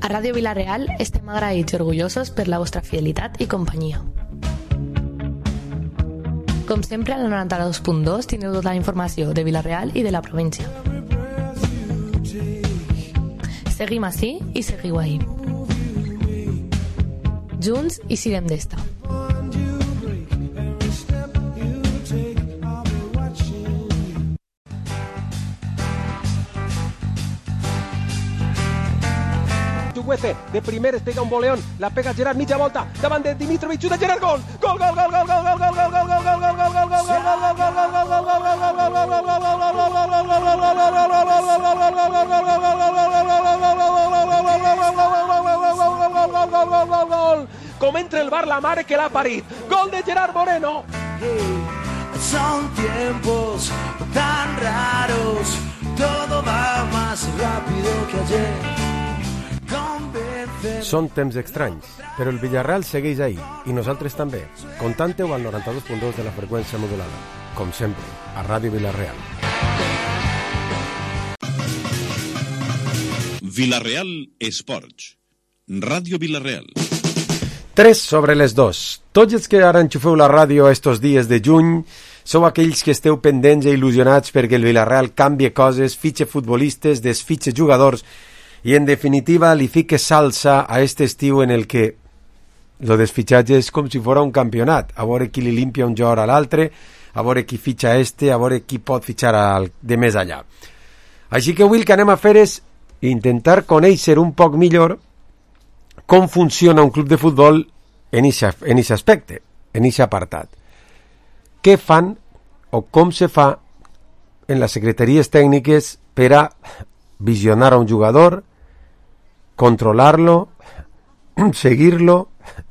A Ràdio Vila-real estem agraïts i orgullosos per la vostra fidelitat i companyia. Com sempre, al 92.2 teniu tota la informació de Vila-real i de la província. Seguim ací i seguiu ahí. Junts i siguem d'esta. De primer pega un voleón, la pega Gerard, mitja volta, davant de Dimitrovic, de Gerard, gol! Gol, gol, gol, gol, gol, gol, gol, gol, gol, gol, gol, gol, gol, gol, gol, com entra el bar la mare que l'ha parit. Gol de Gerard Moreno. Son tiempos tan raros, todo va más rápido que ayer. Són temps estranys, però el Villarreal segueix ahí, i nosaltres també. Contanteu al 92.2 de la freqüència modulada, com sempre, a Ràdio Vila-real. Vila-real Esports. Ràdio Vila-real. 3:02. Tots els que ara enxufeu la ràdio estos dies de juny sou aquells que esteu pendents i il·lusionats perquè el Villarreal canvie coses, fitxe futbolistes, desfitxe jugadors i, en definitiva, li fique salsa a este estiu en el que lo desfitxatge és com si fos un campionat, a veure qui li limpia un jugador a l'altre, a veure qui fitxa a veure qui pot fitxar de més allà. Així que avui el que anem a fer és intentar conèixer un poc millor com funciona un club de futbol en aquest aspecte, en aquest apartat. Què fan o com se fa en les secretaries tècniques per a visionar a un jugador, controlarlo, seguirlo,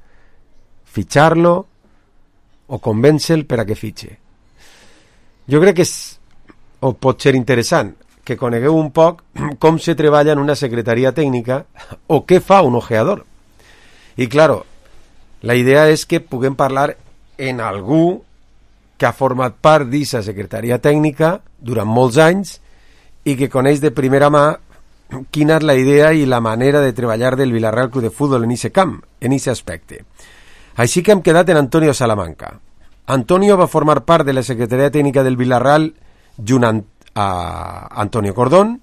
ficharlo o convèncer-lo per a que fitxe. Jo crec que és, o pot ser interessant, que conegueu un poc com se treballa en una secretaria tècnica o què fa un ojeador. I, claro, la idea és que puguem parlar en algú que ha format part d'aquesta secretaria tècnica durant molts anys i que coneix de primera mà quina és la idea i la manera de treballar del Villarreal Club de Futbol en aquest camp, en aquest aspecte. Així que hem quedat en Antonio Salamanca. Antonio va formar part de la secretaria tècnica del Villarreal junt a Antonio Cordón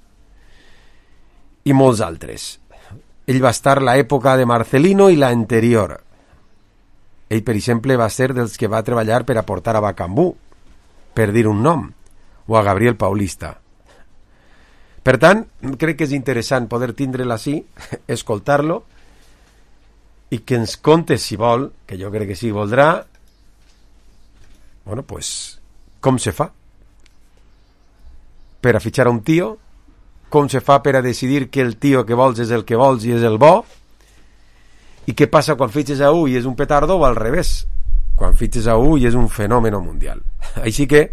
i molts altres. Ell va estar a l'època de Marcelino i l'anterior. Ell, per exemple, va ser dels que va treballar per aportar a Bacambú, per dir un nom, o a Gabriel Paulista. Per tant, crec que és interessant poder tindre-la així, escoltar-lo, i que ens conte, si vol, que jo crec que sí voldrà, bueno, pues, com se fa per a fitxar a un tio, com se fa per a decidir que el tio que vols és el que vols i és el bo, i què passa quan fitxes a un i és un petardo o al revés, quan fitxes a un i és un fenomen mundial. Així que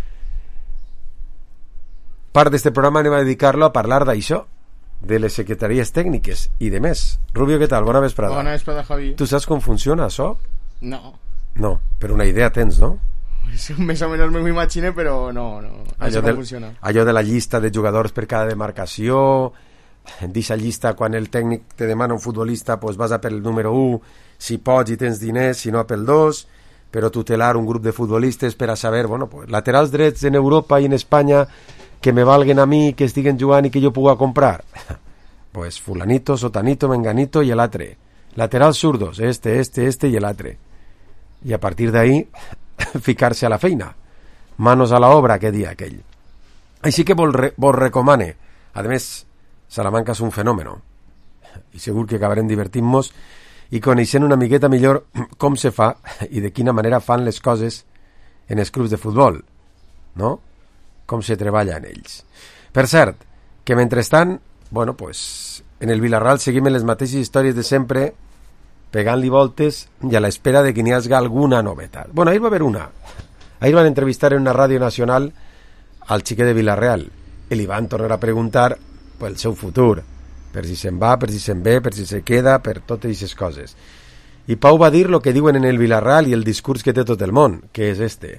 part d'este programa anem a dedicar-lo a parlar d'això, de les secretaries tècniques i de més. Rubio, què tal? Bona vesprada. Bona vesprada, Javi. Tu saps com funciona això? No. No, però una idea tens, no? Més o menys m'ho imagine, però no sé com funciona. Allò de la llista de jugadors per cada demarcació, d'aquesta llista, quan el tècnic te demana un futbolista, pues vas a per el número 1, si pots i tens diners, si no pel 2, però tutelar un grup de futbolistes per a saber, bueno, pues, laterals drets en Europa i en Espanya que me valguen a mi, que estiguen jugant i que jo puga comprar. Pues fulanito, sotanito, menganito i l'altre. Laterals zurdos, este i l'altre. I a partir d'ahí ficar-se a la feina. Manos a la obra, que dia aquell. Així que vos recomane. A més, Salamanca és un fenomen. I segur que acabarem divertint-nos i coneixent una miqueta millor com se fa i de quina manera fan les coses en els clubs de futbol, no? Com se treballa en ells. Per cert, que mentrestant, bueno, pues, en el Villarreal seguim en les mateixes històries de sempre, pegant-li voltes i a l'espera de que n'hi hagi alguna novetat. Bueno, ahir va haver una. Ahir van entrevistar en una ràdio nacional al xiquet de Villarreal i li van tornar a preguntar pel seu futur, per si se'n va, per si se'n ve, per si se queda, per totes aquestes coses. I Pau va dir lo que diuen en el Villarreal i el discurs que té tot el món, que és este.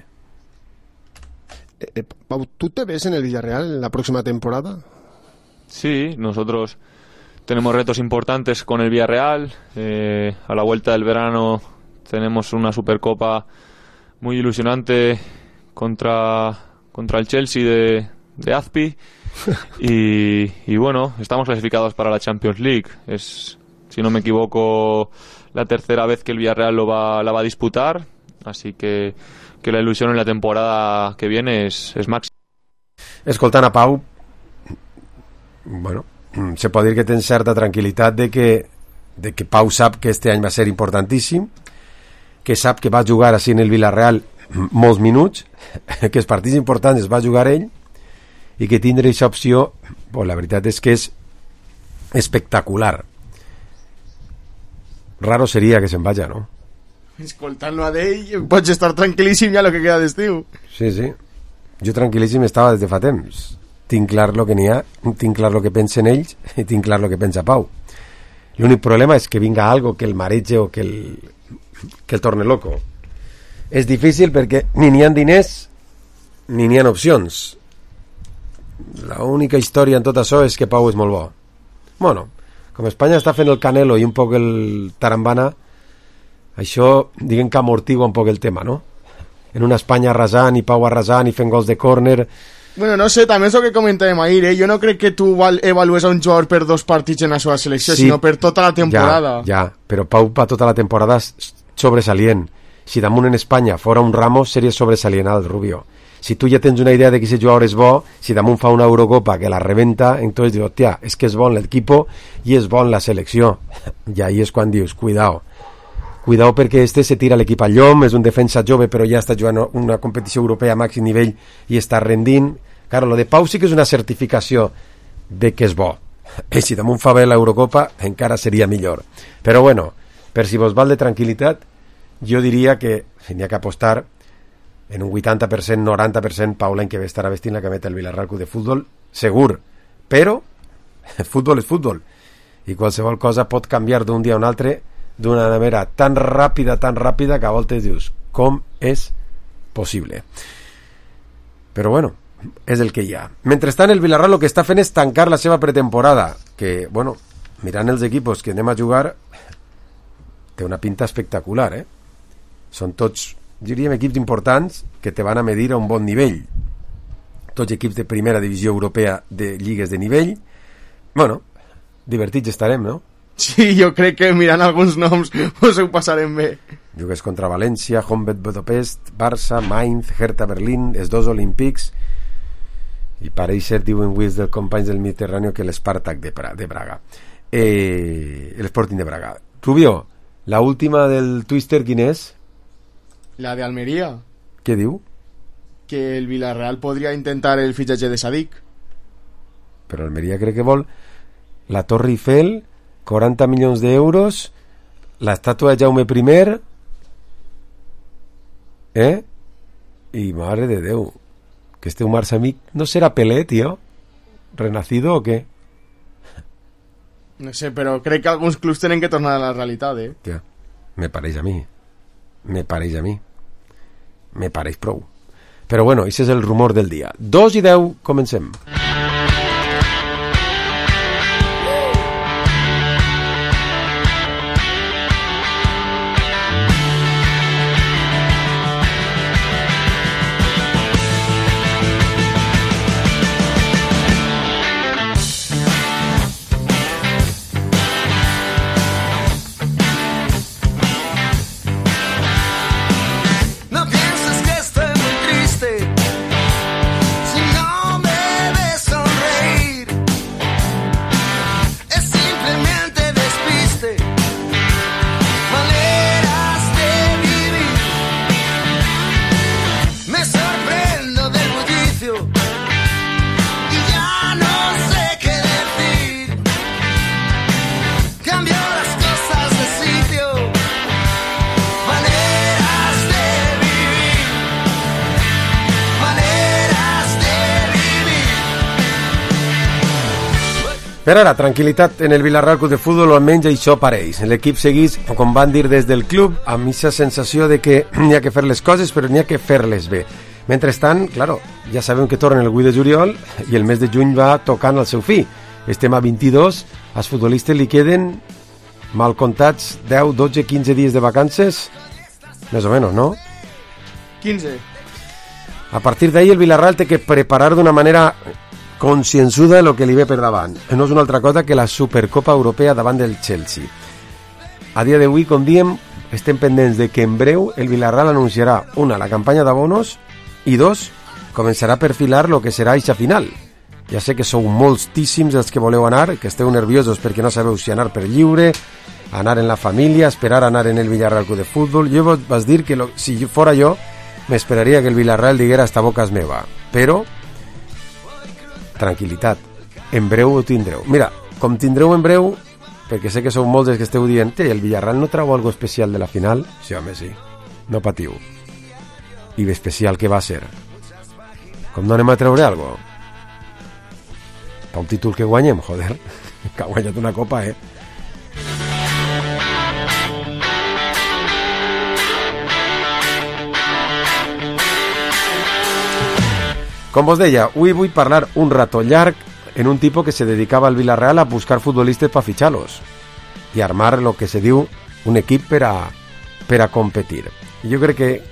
Pau, ¿tú te ves en el Villarreal en la próxima temporada? Sí, nosotros tenemos retos importantes con el Villarreal. A la vuelta del verano tenemos una Supercopa muy ilusionante contra el Chelsea de Azpi. Y bueno, estamos clasificados para la Champions League. Es, si no me equivoco, la tercera vez que el Villarreal la va a disputar. Así que la ilusión en la temporada que viene és màxima. Escoltant a Pau, bueno, se pot dir que tens certa tranquil·litat de que Pau sap que este any va ser importantíssim, que sap que va jugar així en el Villarreal molts minuts, que els partits importants els va jugar ell, i que tindre aquesta opció, pues la veritat és que és espectacular. Raro seria que se'n vaya, no? Escoltant-lo a d'ell, pots estar tranquil·líssim ja el que queda d'estiu. Sí, sí. Jo tranquil·líssim estava des de fa temps. Tinc clar el que n'hi ha, tinc clar el que pensen ells i tinc clar el que pensa Pau. L'únic problema és que vinga algo que el mareja o que el torne loco. És difícil perquè ni n'hi ha diners ni n'hi ha opcions. L'única història en tot això és que Pau és molt bo. Bueno, com Espanya està fent el Canelo i un poc el Tarambana, això, diguem que amortigua un poc el tema, no? En una Espanya arrasant i Pau arrasant i fent gols de córner. Bueno, no sé, també és el que comentàvem ahir, Jo no crec que tu avalues a un jugador per 2 partits en la seva selecció, sí, sinó per tota la temporada. Ja, però Pau per tota la temporada sobresalient. Si damunt en Espanya fora un Ramos, seria sobresalient al Rubio. Si tu ja tens una idea de que ese jugador és bo, si damunt fa una Eurocopa que la rebenta, entonces dius, hòstia, és que és bon l'equipo i és bon la selecció. I ahí és quan dius, cuidao perquè este se tira l'equip al llom, és un defensa jove però ja està jugant una competició europea a màxim nivell i està rendint. Claro, lo de Pau sí que és una certificació de que és bo, i si damunt fa bé l'Eurocopa encara seria millor. Però bueno, per si vos val de tranquil·litat, jo diria que si n'hi ha que apostar en un 80%, 90% Pau l'any que ve estarà vestint la cameta del Villarreal Club de Futbol, segur, però futbol és futbol i qualsevol cosa pot canviar d'un dia a un altre d'una manera tan ràpida que a voltes dius, com és possible? Però bueno, és el que hi ha. Mentrestant, el Villarreal el que està fent és tancar la seva pretemporada, que, bueno, mirant els equipos que anem a jugar, té una pinta espectacular, Són tots, diríem, equips importants que te van a medir a un bon nivell. Tots equips de primera divisió europea de lligues de nivell. Bueno, divertits estarem, no? Sí, jo crec que mirant alguns noms us ho passarem bé. Jugues contra València, Honvéd Budapest, Barça, Mainz, Hertha Berlín, els 2 olímpics, i pareix ser, diuen Wiz dels companys del Mediterrani, que l'Spartak de Braga, l'Sporting de Braga. Rubio, la última del Twister quin és? La de Almeria. Què diu? Que el Villarreal podria intentar el fitxatge de Sadik. Però Almeria crec que vol la Torre Eiffel, 40 milions d'euros, l'estàtua de Jaume I, i mare de Déu, que este Umar Samik no serà Pelé, tio? ¿Renacido o què? No sé, però crec que alguns clubs tenen que tornar a la realitat, Tia, me pareix a mi. Me pareix prou. Però bueno, això és el rumor del dia. 2:10, comencem. Per ara, tranquil·litat en el Villarreal Club de Futbol, o almenys això pareix. L'equip segueix, com van dir des del club, amb aquesta sensació de que n'hi ha que fer les coses, però n'hi ha que fer-les bé. Mentrestant, claro, ja sabem que torna el 8 de juliol i el mes de juny va tocant al seu fi. estem a 22, als futbolistes li queden mal comptats 10, 12, 15 dies de vacances, més o menys, no? 15. A partir d'ahí el Villarreal té que preparar d'una manera concienzuda el que li ve per davant. No és una altra cosa que la Supercopa Europea davant del Chelsea. A dia d'avui, com diem, estem pendents de que en breu el Villarreal anunciarà, una, la campanya d'abonos, i dos, començarà a perfilar el que serà eixa final. Ja sé que sou moltíssims els que voleu anar, que esteu nerviosos perquè no sabeu si anar per lliure, anar en la família, esperar anar en el Villarreal Club de Futbol. Jo vas dir que si fora jo, m'esperaria que el Villarreal diguera esta boca és meva. Però, tranquil·litat, en breu ho tindreu. Mira, com tindreu en breu, perquè sé que sou molts els que esteu dient el Villarreal no trau algo especial de la final? Sí, home, sí. No patiu. I d'especial què va ser? Com no anem a treure algo? Pa un títol que guanyem, joder, que ha guanyat una copa, Com vos deia, avui vull parlar un rato llarg en un tipus que se dedicava al Villarreal a buscar futbolistes per fitxar-los i armar lo que se diu un equip per a competir. I jo crec que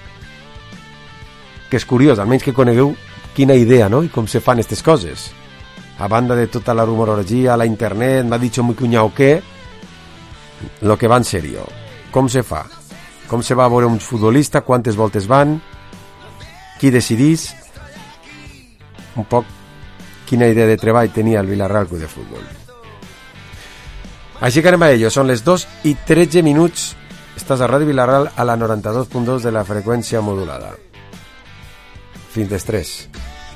és curiós, almenys que conegueu quina idea, no?, i com se fan aquestes coses. A banda de tota la rumorologia, la internet, m'ha dit muy cunyau que, lo que va en serio. Com se fa? Com se va a veure un futbolista? Quantes voltes van? Qui decidís? Un poc quina idea de treball tenia el Villarreal Club de Futbol. Així que anem a ello. Són les 2:13. Estàs a Ràdio Villarreal a la 92.2 de la freqüència modulada. Fins després.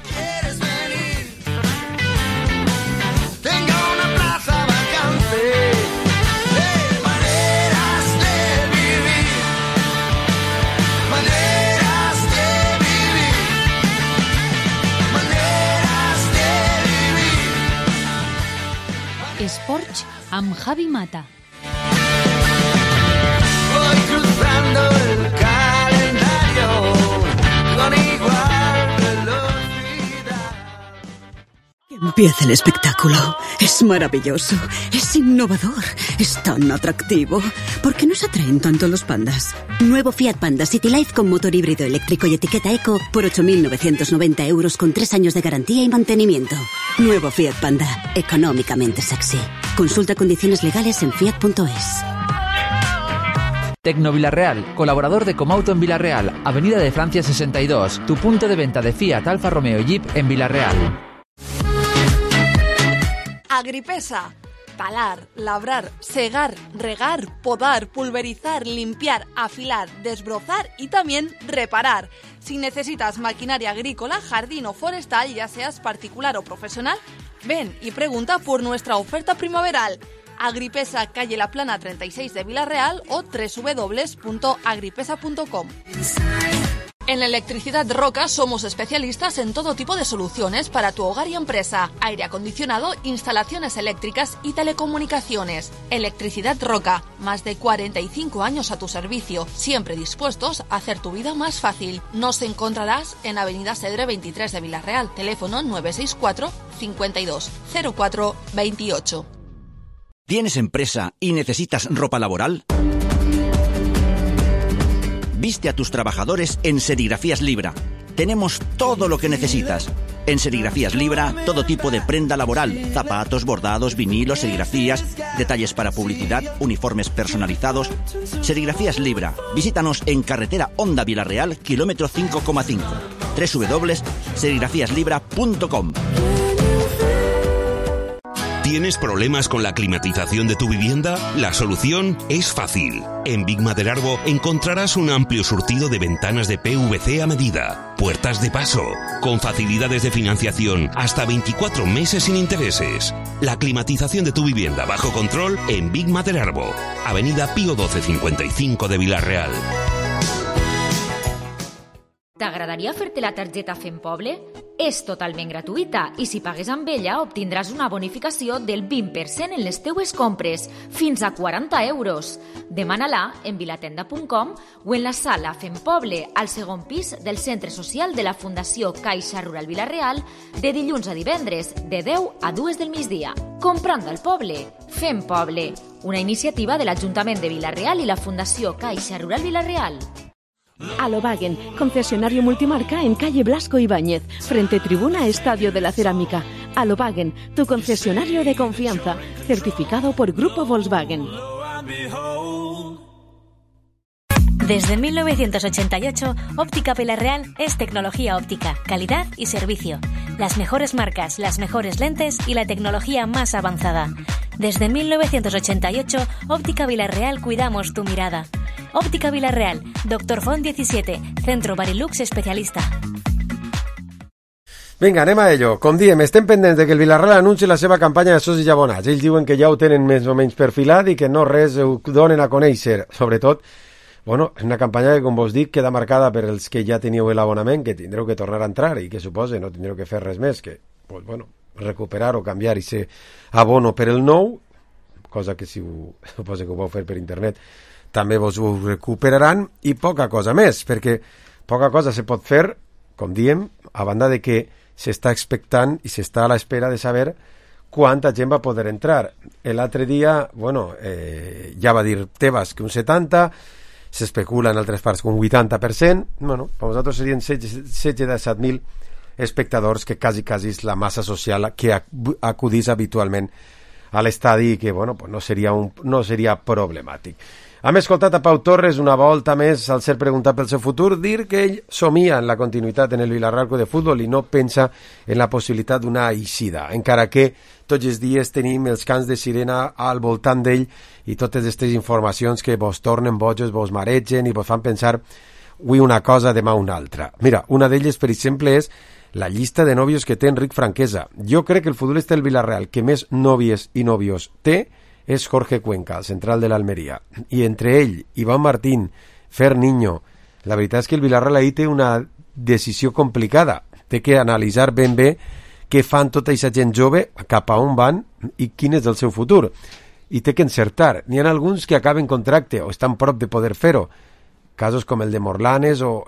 Esports amb Javi Mata. Voy cruzando el calendario con igual velocidad. Empieza el espectáculo. Es maravilloso, es innovador, es tan atractivo. ¿Por qué nos atraen tanto los pandas? Nuevo Fiat Panda City Life con motor híbrido eléctrico y etiqueta eco por 8.990 euros con 3 años de garantía y mantenimiento. Nuevo Fiat Panda, económicamente sexy. Consulta condiciones legales en fiat.es. Tecno Villarreal, colaborador de Comauto en Villarreal, Avenida de Francia 62, tu punto de venta de Fiat, Alfa Romeo y Jeep en Villarreal. Agripesa. Talar, labrar, segar, regar, podar, pulverizar, limpiar, afilar, desbrozar y también reparar. Si necesitas maquinaria agrícola, jardín o forestal, ya seas particular o profesional, ven y pregunta por nuestra oferta primaveral. Agripesa, calle La Plana 36 de Villarreal o www.agripesa.com. En Electricidad Roca somos especialistas en todo tipo de soluciones para tu hogar y empresa, aire acondicionado, instalaciones eléctricas y telecomunicaciones. Electricidad Roca, más de 45 años a tu servicio, siempre dispuestos a hacer tu vida más fácil. Nos encontrarás en Avenida Cedre 23 de Villarreal, teléfono 964 52 04 28. ¿Tienes empresa y necesitas ropa laboral? Viste a tus trabajadores en Serigrafías Libra. Tenemos todo lo que necesitas. En Serigrafías Libra, todo tipo de prenda laboral, zapatos, bordados, vinilos, serigrafías, detalles para publicidad, uniformes personalizados. Serigrafías Libra. Visítanos en carretera Honda Villarreal, kilómetro 5,5. www.serigrafíaslibra.com. ¿Tienes problemas con la climatización de tu vivienda? La solución es fácil. En Big Maderarbo encontrarás un amplio surtido de ventanas de PVC a medida, puertas de paso, con facilidades de financiación hasta 24 meses sin intereses. La climatización de tu vivienda bajo control en Big Maderarbo, Avenida Pío 1255 de Villarreal. T'agradaria fer-te la targeta Fem Poble? És totalment gratuïta i si pagues amb ella obtindràs una bonificació del 20% en les teues compres, fins a 40 euros. Demana-la en vilatenda.com o en la sala Fem Poble, al segon pis del Centre Social de la Fundació Caixa Rural Vila-real, de dilluns a divendres, de 10 a 2 del migdia. Comprando al poble, Fem Poble, una iniciativa de l'Ajuntament de Vila-real i la Fundació Caixa Rural Vila-real. Alobagen, concesionario multimarca en calle Blasco Ibáñez, frente tribuna Estadio de la Cerámica. Alobagen, tu concesionario de confianza, certificado por Grupo Volkswagen. Desde 1988, Óptica Vila-real es tecnología óptica, calidad y servicio. Las mejores marcas, las mejores lentes y la tecnología más avanzada. Desde 1988, Óptica Vila-real cuidamos tu mirada. Óptica Vila-real, Dr. Font 17, Centro Barilux especialista. Vinga, anem a ello. Com diem, estem pendents de que el Vila-real anuncia la seva campanya de socis i abonats. Ells diuen que ja ho tenen més o menys perfilat i que no res ho donen a conèixer. Sobretot, bueno, és una campanya que, com vos dic, queda marcada per els que ja teníeu l'abonament, que tindreu que tornar a entrar i que suposa no tindreu que fer res més que, pues, bueno, recuperar o canviar i ser abono per el nou, cosa que si suposa que ho vau fer per internet també vos ho recuperaran, i poca cosa més, perquè poca cosa se pot fer, com diem, a banda de que s'està expectant i s'està a l'espera de saber quanta gent va poder entrar. L'altre dia, bueno, ja va dir Tebas que un 70%, s'especula en altres parts un 80%, bueno, per nosaltres serien 17.000 espectadors, que quasi és la massa social que acudís habitualment a l'estadi i que, bueno, pues no seria problemàtic. Hem escoltat a Pau Torres una volta més al ser preguntat pel seu futur dir que ell somia en la continuïtat en el Vila-real Club de Futbol i no pensa en la possibilitat d'una eixida, encara que tots els dies tenim els cants de sirena al voltant d'ell i totes aquestes informacions que vos tornen bojos, vos maregen i vos fan pensar avui una cosa, demà una altra. Mira, una d'elles, per exemple, és la llista de nòvios que té Enric Franquesa. Jo crec que el futbolista del Vila-real que més nòvies i nòvios té és Jorge Cuenca, el central de l'Almeria. I entre ell, Iván Martín, Fer Niño, la veritat és que el Vila-real ahí té una decisió complicada. Té que analitzar ben bé què fan tota aquesta gent jove, cap a on van i quin és el seu futur. I té que encertar. N'hi ha alguns que acaben contracte o estan prop de poder fer-ho. Casos com el de Morlanes o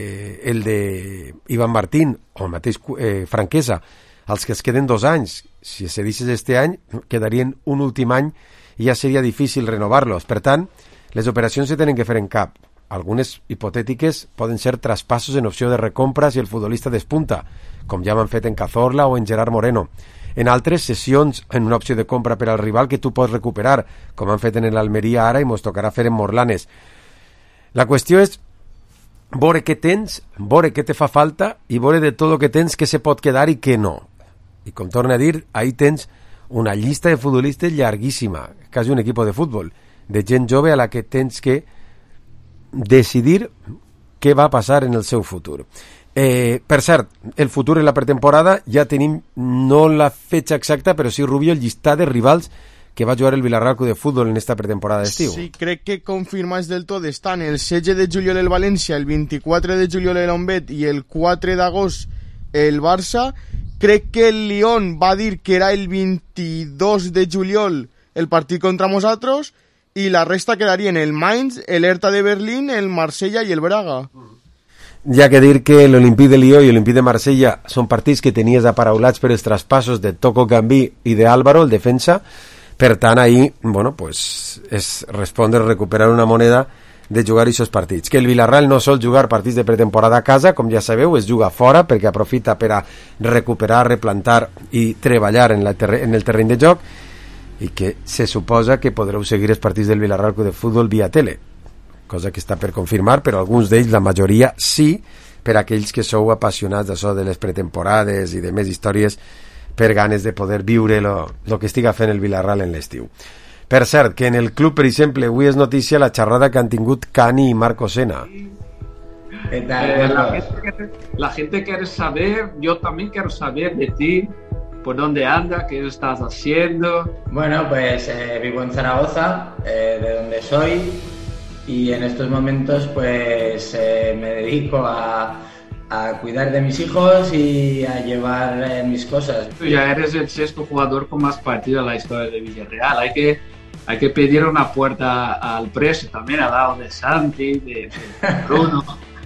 el de Iván Martín o el mateix Franquesa. Els que es queden 2 anys, si se deixes este any, quedarien un últim any i ja seria difícil renovar-los. Per tant, les operacions se tenen que fer en cap. Algunes hipotètiques poden ser traspassos en opció de recompra si el futbolista despunta, com ja m'han fet en Cazorla o en Gerard Moreno. En altres, sessions en una opció de compra per al rival que tu pots recuperar, com han fet en l'Almeria ara i mos tocarà fer en Morlanes. La qüestió és veure què tens, veure què te fa falta i veure de tot el que tens què se pot quedar i què no. I com torna a dir, ahí tens una llista de futbolistes llarguíssima, quasi un equip de futbol, de gent jove a la que tens que decidir què va passar en el seu futur. Per cert, el futur en la pretemporada ja tenim no la fetxa exacta, però sí, Rubio, el llistat de rivals que va jugar el Vila-real Club de Futbol en esta pretemporada d'estiu. Sí, crec que confirmats del tot estan el 16 de juliol el València, el 24 de juliol el Lombet i el 4 d'agost el Barça. Crec que el Lyon va dir que era el 22 de juliol el partit contra nosaltres i la resta quedarien el Mainz, el Hertha de Berlín, el Marsella i el Braga. Ja que dir que l'Olympique de Lió i l'Olympique de Marsella són partits que tenies aparaulats per els traspassos de Toko Gambí i de Álvaro, el defensa. Per tant, ahí, bueno, pues és respondre, recuperar una moneda de jugar aquests partits. Que el Vila-real no sol jugar partits de pretemporada a casa, com ja sabeu, es juga fora perquè aprofita per a recuperar, replantar i treballar en el terreny de joc, i que se suposa que podreu seguir els partits del Vila-real Club de Futbol via tele, cosa que està per confirmar, però alguns d'ells, la majoria, sí, per a aquells que sou apassionats d'això de les pretemporades i de més històries, per ganes de poder viure lo que estiga fent el Vila-real en l'estiu. Per cert, que en el club, per exemple, avui és notícia la xerrada que han tingut Cani i Marco Sena. ¿Qué tal? La gente quiere saber, yo también quiero saber de ti, por dónde andas, qué estás haciendo. Bueno, pues vivo en Zaragoza, de donde soy, y en estos momentos pues me dedico a a cuidar de mis hijos y a llevar mis cosas. Tú ya eres el sexto jugador con más partidos en la historia de Villarreal. Hay que pedir una puerta al preso también, al lado de Santi, de Bruno.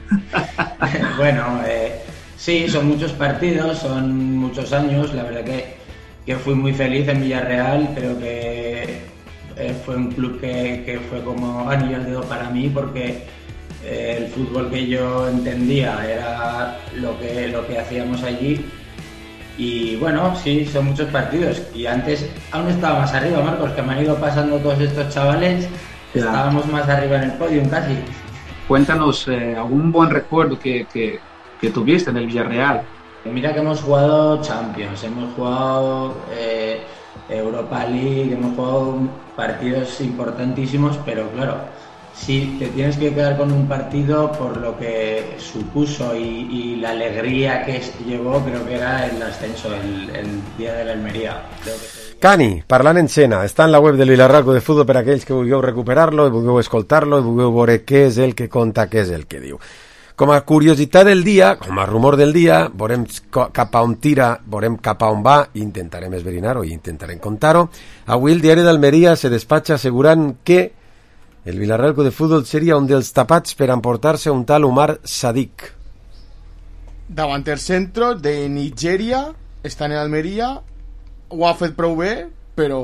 Bueno, sí, son muchos partidos, son muchos años. La verdad que fui muy feliz en Villarreal. Creo que fue un club que fue como anillo al dedo para mí, porque el fútbol que yo entendía era lo que hacíamos allí. Y bueno, sí, son muchos partidos. Y antes aún estaba más arriba, Marcos, que me han ido pasando todos estos chavales. Ya. Estábamos más arriba en el podium casi. Cuéntanos algún buen recuerdo que tuviste en el Villarreal. Mira que hemos jugado Champions, hemos jugado Europa League, hemos jugado partidos importantísimos, pero claro, si te tienes que quedar con un partido por lo que supuso y la alegría que llevó, creo que era el ascenso, el día de la Almería. Cani, parlant en Xena, està en la web del Vilarreal Club de Futbol per a aquells que vulgueu recuperar-lo i vulgueu escoltar-lo i vulgueu veure què és el que conta, què és el que diu. Com a curiositat del dia, com a rumor del dia, veurem cap a on tira, veurem cap a on va, i intentarem esbrinar-ho i intentarem contar-ho. Avui el diari d'Almeria se despatxa assegurant que el Vilarreal Club de Futbol seria un dels tapats per emportar-se un tal Umar Sadiq. Davanter centro de Nigeria, està en Almeria, ho ha fet prou bé, però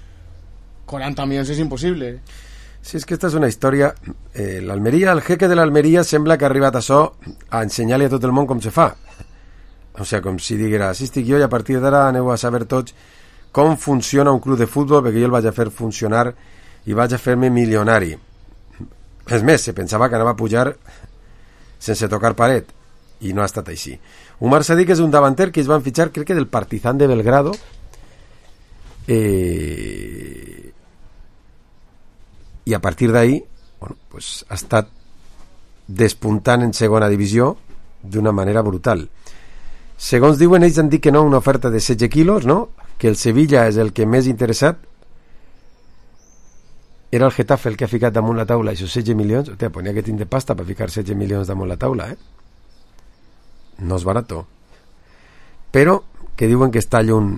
40 milions és impossible. Sí, és que esta és una història. L'Almeria, el jeque de l'Almeria sembla que ha arribat a això a ensenyar-li a tot el món com se fa. O sigui, com si diguera, si estic jo i a partir d'ara aneu a saber tots com funciona un club de futbol, perquè jo el vaig a fer funcionar i vaig a fer-me milionari. És més, se pensava que anava a pujar sense tocar paret, i no ha estat així. Umar Sadiq és un davanter que es van fitxar, crec que del Partizan de Belgrado, i a partir d'ahí, bueno, pues, ha estat despuntant en segona divisió d'una manera brutal. Segons diuen, ells han dit que no, una oferta de 16 quilos, no? Que el Sevilla és el que més interessat. Era el Getafe el que ha ficat damunt la taula aquests 16 milions. Hòstia, pues n'hi ha que tindre pasta per ficar 16 milions damunt la taula, No és barato. Però que diuen que està lluny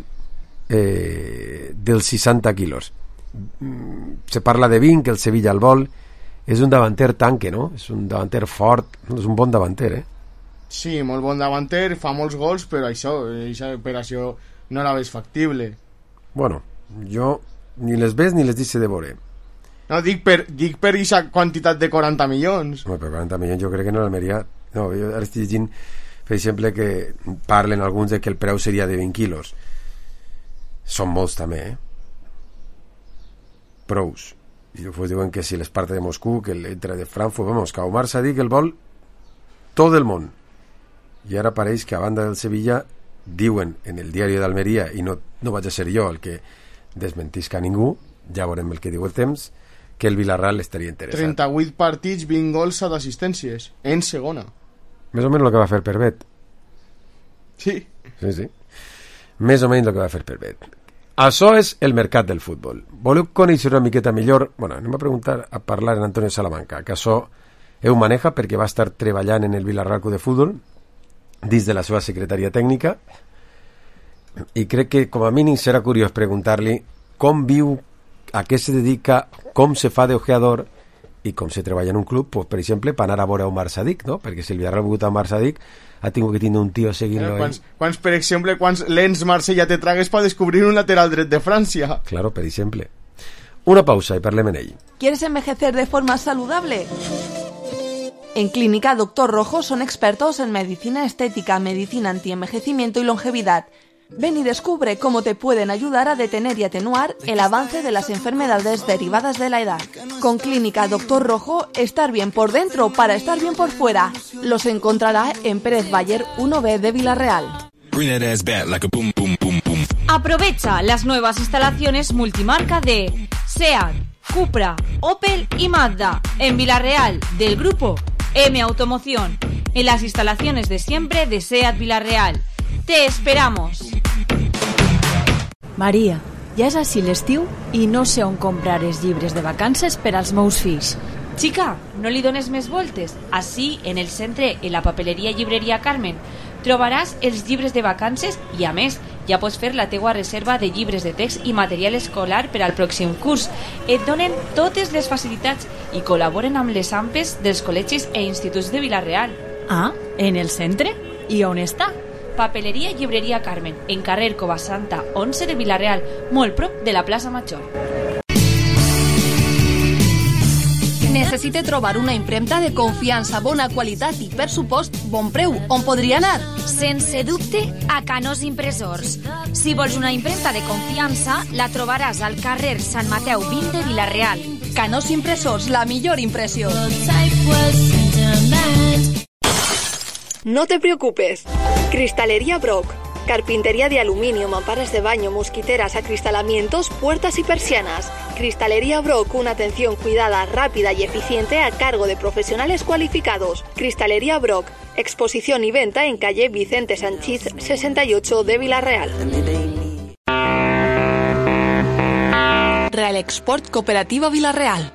dels 60 quilos. Se parla de 20, que el Sevilla el vol. És un davanter tanque, no? És un davanter fort, és un bon davanter, Sí, molt bon davanter, fa molts gols, però per això no la veig factible. Bueno, jo ni les ves ni les deixo de veure. No, dic per aquesta quantitat de 40 milions. No, per 40 milions jo crec que no l'Almeria... No, jo ara estic llegint, per exemple, que parlen alguns de que el preu seria de 20 quilos. Són molts també, Prous. I després diuen que si l'Esparta de Moscú, que l'entra de Frankfurt, vamos, que Omar Sadiq el vol tot el món. I ara pareix que a banda del Sevilla diuen en el diari d'Almeria, i no vaig a ser jo el que desmentisca a ningú, ja veurem el que diu el temps, que el Villarreal estaria interessat. 38 partits, 20 gols, 7 assistències en segona. Més o menys el que va fer per Bet. Sí. Sí. Més o menys el que va fer per Bet. Això és el mercat del futbol. Voleu conèixer una miqueta millor? Bueno, anem a parlar en Antonio Salamanca, que això ho maneja perquè va estar treballant en el Vilarreal Club de Futbol dins de la seva secretaria tècnica, i crec que com a mínim serà curiós preguntar-li com viu, a què se dedica, com se fa d'ojeador i com se treballa en un club, pues, per exemple, per anar a veure Umar Sadiq, no? Perquè si el Villarreal ha volgut a Umar Sadiq, ha tingut que tindre un tio seguint-lo. Per exemple, quants Lens Marsella te tragues per descobrir un lateral dret de França? Claro, per exemple. Una pausa i parlem en ell. ¿Quieres envejecer de forma saludable? En Clínica Doctor Rojo son expertos en medicina estética, medicina antienvejecimiento y longevidad. Ven y descubre cómo te pueden ayudar a detener y atenuar el avance de las enfermedades derivadas de la edad. Con Clínica Doctor Rojo, estar bien por dentro para estar bien por fuera. Los encontrará en Pérez Bayer 1B de Villarreal. Aprovecha las nuevas instalaciones multimarca de SEAT, Cupra, Opel y Mazda en Villarreal del grupo M Automoción, en las instalaciones de siempre de SEAT Villarreal. Te esperamos. Maria, ja és així l'estiu i no sé on comprar els llibres de vacances per als meus fills. Xica, no li dones més voltes. Ací, en el centre, en la papeleria Llibreria Carmen, trobaràs els llibres de vacances i, a més, ja pots fer la teua reserva de llibres de text i material escolar per al pròxim curs. Et donen totes les facilitats i col·laboren amb les AMPes dels col·legis e instituts de Vila-real. Ah, en el centre? I on està? Papeleria Llibreria Carmen, en carrer Covasanta 11 de Vila-real, molt prop de la plaça Major. Necessita trobar una impremta de confiança, bona qualitat i, per supost, bon preu. On podria anar? Sense dubte, a Canós Impressors. Si vols una impremta de confiança, la trobaràs al carrer Sant Mateu 20 de Vila-real. Canós Impressors, la millor impressió. No te preocupes. Cristalería Brock. Carpintería de aluminio, mamparas de baño, mosquiteras, acristalamientos, puertas y persianas. Cristalería Brock, una atención cuidada, rápida y eficiente a cargo de profesionales cualificados. Cristalería Brock, exposición y venta en calle Vicente Sanchís 68 de Vila-real. Real Export Cooperativa Vila-real.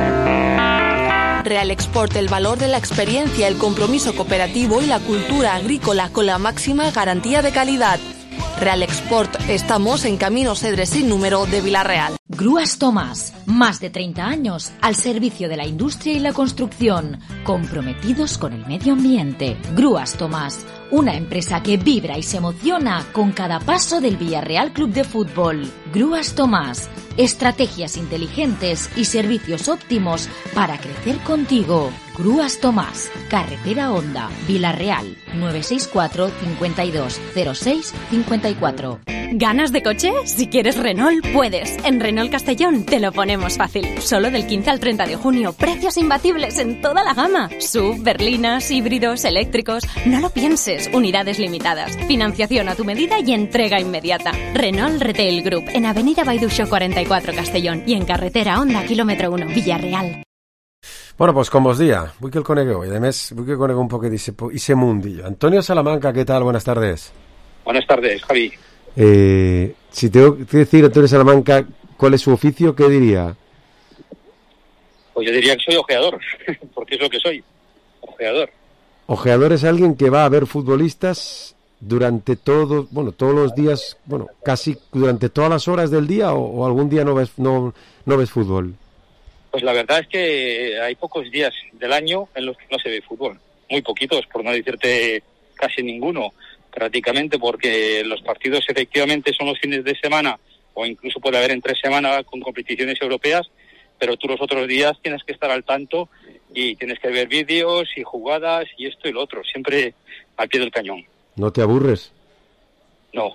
Real Export, el valor de la experiencia, el compromiso cooperativo y la cultura agrícola con la máxima garantía de calidad. Real Export, estamos en Camino Cedres sin número de Vila-real. Grúas Tomás, más de 30 años al servicio de la industria y la construcción, comprometidos con el medio ambiente. Grúas Tomás, una empresa que vibra y se emociona con cada paso del Villarreal Club de Fútbol. Grúas Tomás, estrategias inteligentes y servicios óptimos para crecer contigo. Grúas Tomás, Carretera Honda, Vila-real, 964 52 06 54. ¿Ganas de coche? Si quieres Renault, puedes. En Renault Castellón te lo ponemos fácil. Solo del 15 al 30 de junio. Precios imbatibles en toda la gama. SUV, berlinas, híbridos, eléctricos. No lo pienses. Unidades limitadas. Financiación a tu medida y entrega inmediata. Renault Retail Group. En Avenida Baiduxo 44 Castellón. Y en Carretera Honda, kilómetro 1, Villarreal. Bueno, pues com vos dia, vull que el conegueu, i a més vull que conegueu un poc ese mundillo. Antonio Salamanca, ¿qué tal? Buenas tardes. Buenas tardes, Javi. Si tengo que decir Antonio Salamanca cuál es su oficio, ¿qué diría? Pues yo diría que soy ojeador, porque es lo que soy, ojeador. Ojeador es alguien que va a ver futbolistas durante todos los días, casi durante todas las horas del día, o algún día no ves fútbol. Pues la verdad es que hay pocos días del año en los que no se ve fútbol. Muy poquitos, por no decirte casi ninguno, prácticamente, porque los partidos efectivamente son los fines de semana, o incluso puede haber entre semana con competiciones europeas, pero tú los otros días tienes que estar al tanto y tienes que ver vídeos y jugadas y esto y lo otro, siempre al pie del cañón. ¿No te aburres? No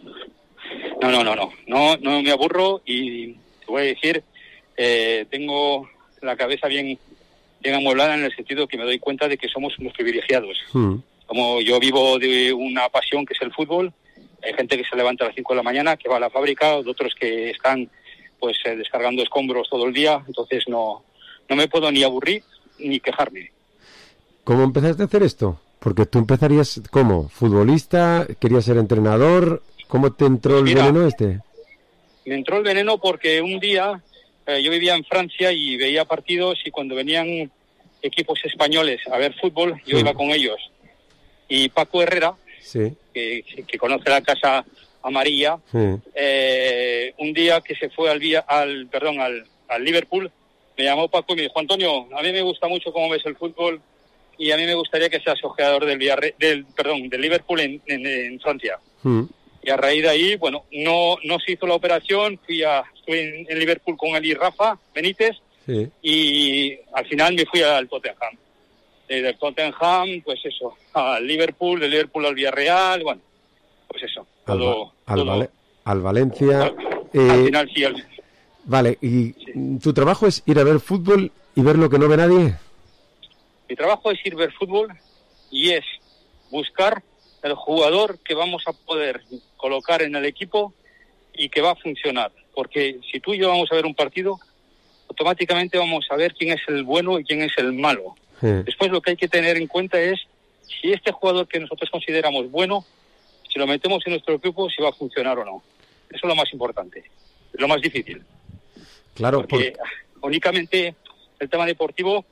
me aburro, y te voy a decir, tengo la cabeza bien amueblada, en el sentido que me doy cuenta de que somos unos privilegiados. Como yo vivo de una pasión que es el fútbol, hay gente que se levanta a las 5 de la mañana, que va a la fábrica, otros que están pues descargando escombros todo el día, entonces no me puedo ni aburrir ni quejarme. ¿Cómo empezaste a hacer esto? Porque tú empezarías como futbolista, querías ser entrenador, ¿cómo te entró el veneno este? Me entró el veneno porque un día yo vivía en Francia y veía partidos, y cuando venían equipos españoles a ver fútbol, yo iba con ellos. Y Paco Herrera, que conoce la Casa Amarilla, un día que se fue al Liverpool, me llamó Paco y me dijo: Antonio, a mí me gusta mucho cómo ves el fútbol y a mí me gustaría que seas ojeador del Liverpool en Francia. Y a raíz de ahí, no se hizo la operación, estuve en Liverpool con él y Rafa Benítez, y al final me fui al Tottenham. Del Tottenham, pues eso, al Liverpool, del Liverpool al Villarreal, pues eso. Al Valencia. Al final sí. Vale, ¿y tu trabajo es ir a ver fútbol y ver lo que no ve nadie? Mi trabajo es ir a ver fútbol y es buscar el jugador que vamos a poder colocar en el equipo y que va a funcionar. Porque si tú y yo vamos a ver un partido, automáticamente vamos a ver quién es el bueno y quién es el malo. Después lo que hay que tener en cuenta es si este jugador que nosotros consideramos bueno, si lo metemos en nuestro equipo, si va a funcionar o no. Eso es lo más importante, lo más difícil. Claro, porque únicamente el tema deportivo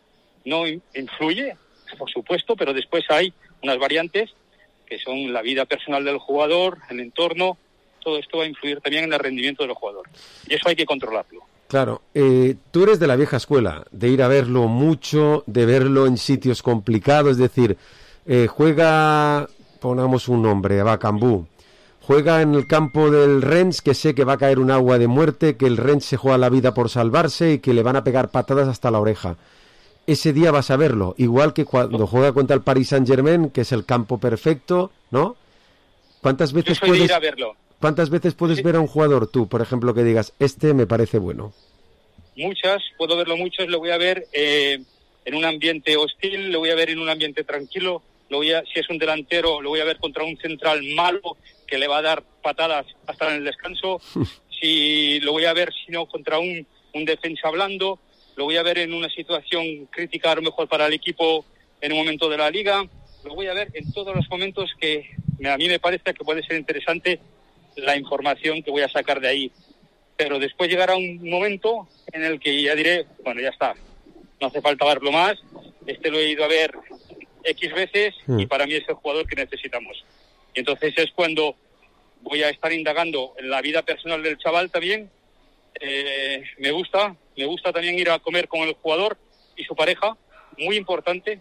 no influye, por supuesto, pero después hay unas variantes que son la vida personal del jugador, el entorno, todo esto va a influir también en el rendimiento del jugador. Y eso hay que controlarlo. Claro, tú eres de la vieja escuela, de ir a verlo mucho, de verlo en sitios complicados, es decir, juega, pongamos un nombre, Bacambú, juega en el campo del Rennes, que sé que va a caer un agua de muerte, que el Rennes se juega la vida por salvarse y que le van a pegar patadas hasta la oreja. Ese día vas a verlo, igual que cuando juega contra el Paris Saint-Germain, que es el campo perfecto, ¿no? ¿Cuántas veces Yo soy de ir a verlo. ¿Cuántas veces puedes ver a un jugador tú, por ejemplo, que digas, este me parece bueno? Muchas, puedo verlo muchos, lo voy a ver en un ambiente hostil, lo voy a ver en un ambiente tranquilo, si es un delantero, lo voy a ver contra un central malo que le va a dar patadas hasta en el descanso, si lo voy a ver si no contra un defensa blando, lo voy a ver en una situación crítica a lo mejor para el equipo en un momento de la liga, lo voy a ver en todos los momentos que a mí me parece que puede ser interesante la información que voy a sacar de ahí. Pero después llegará un momento en el que ya diré, bueno, ya está, no hace falta verlo más, lo he ido a ver X veces y para mí es el jugador que necesitamos. Y entonces es cuando voy a estar indagando en la vida personal del chaval también. Me gusta también ir a comer con el jugador y su pareja, muy importante,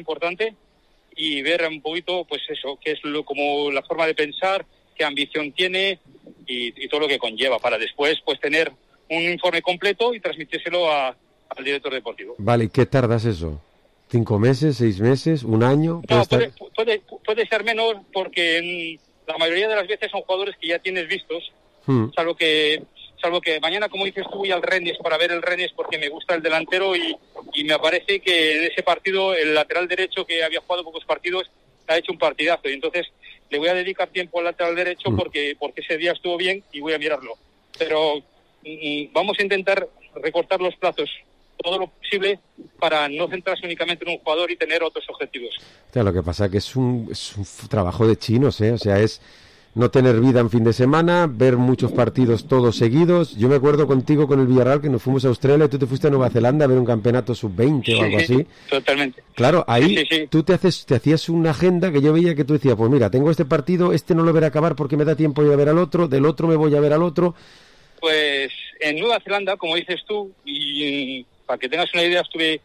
y ver un poquito, pues eso, qué es como la forma de pensar, qué ambición tiene y todo lo que conlleva, para después pues tener un informe completo y transmitírselo al director deportivo. Vale, ¿y qué tardas eso? ¿5 meses, 6 meses, 1 año? No, puede ser menos, porque la mayoría de las veces son jugadores que ya tienes vistos, salvo que mañana, como dices tú, voy al Rennes para ver el Rennes porque me gusta el delantero y me parece que en ese partido el lateral derecho, que había jugado pocos partidos, ha hecho un partidazo, y entonces le voy a dedicar tiempo al lateral derecho porque ese día estuvo bien y voy a mirarlo. Pero vamos a intentar recortar los plazos todo lo posible para no centrarse únicamente en un jugador y tener otros objetivos. O sea, lo que pasa es que es un trabajo de chinos, ¿eh? O sea, es no tener vida en fin de semana, ver muchos partidos todos seguidos. Yo me acuerdo contigo con el Villarreal que nos fuimos a Australia y tú te fuiste a Nueva Zelanda a ver un campeonato sub-20 o algo así. Totalmente. Claro, ahí tú te hacías una agenda que yo veía que tú decías, pues mira, tengo este partido, no lo veré acabar porque me da tiempo de ir a ver al otro, del otro me voy a ver al otro. Pues en Nueva Zelanda, como dices tú, y para que tengas una idea, estuve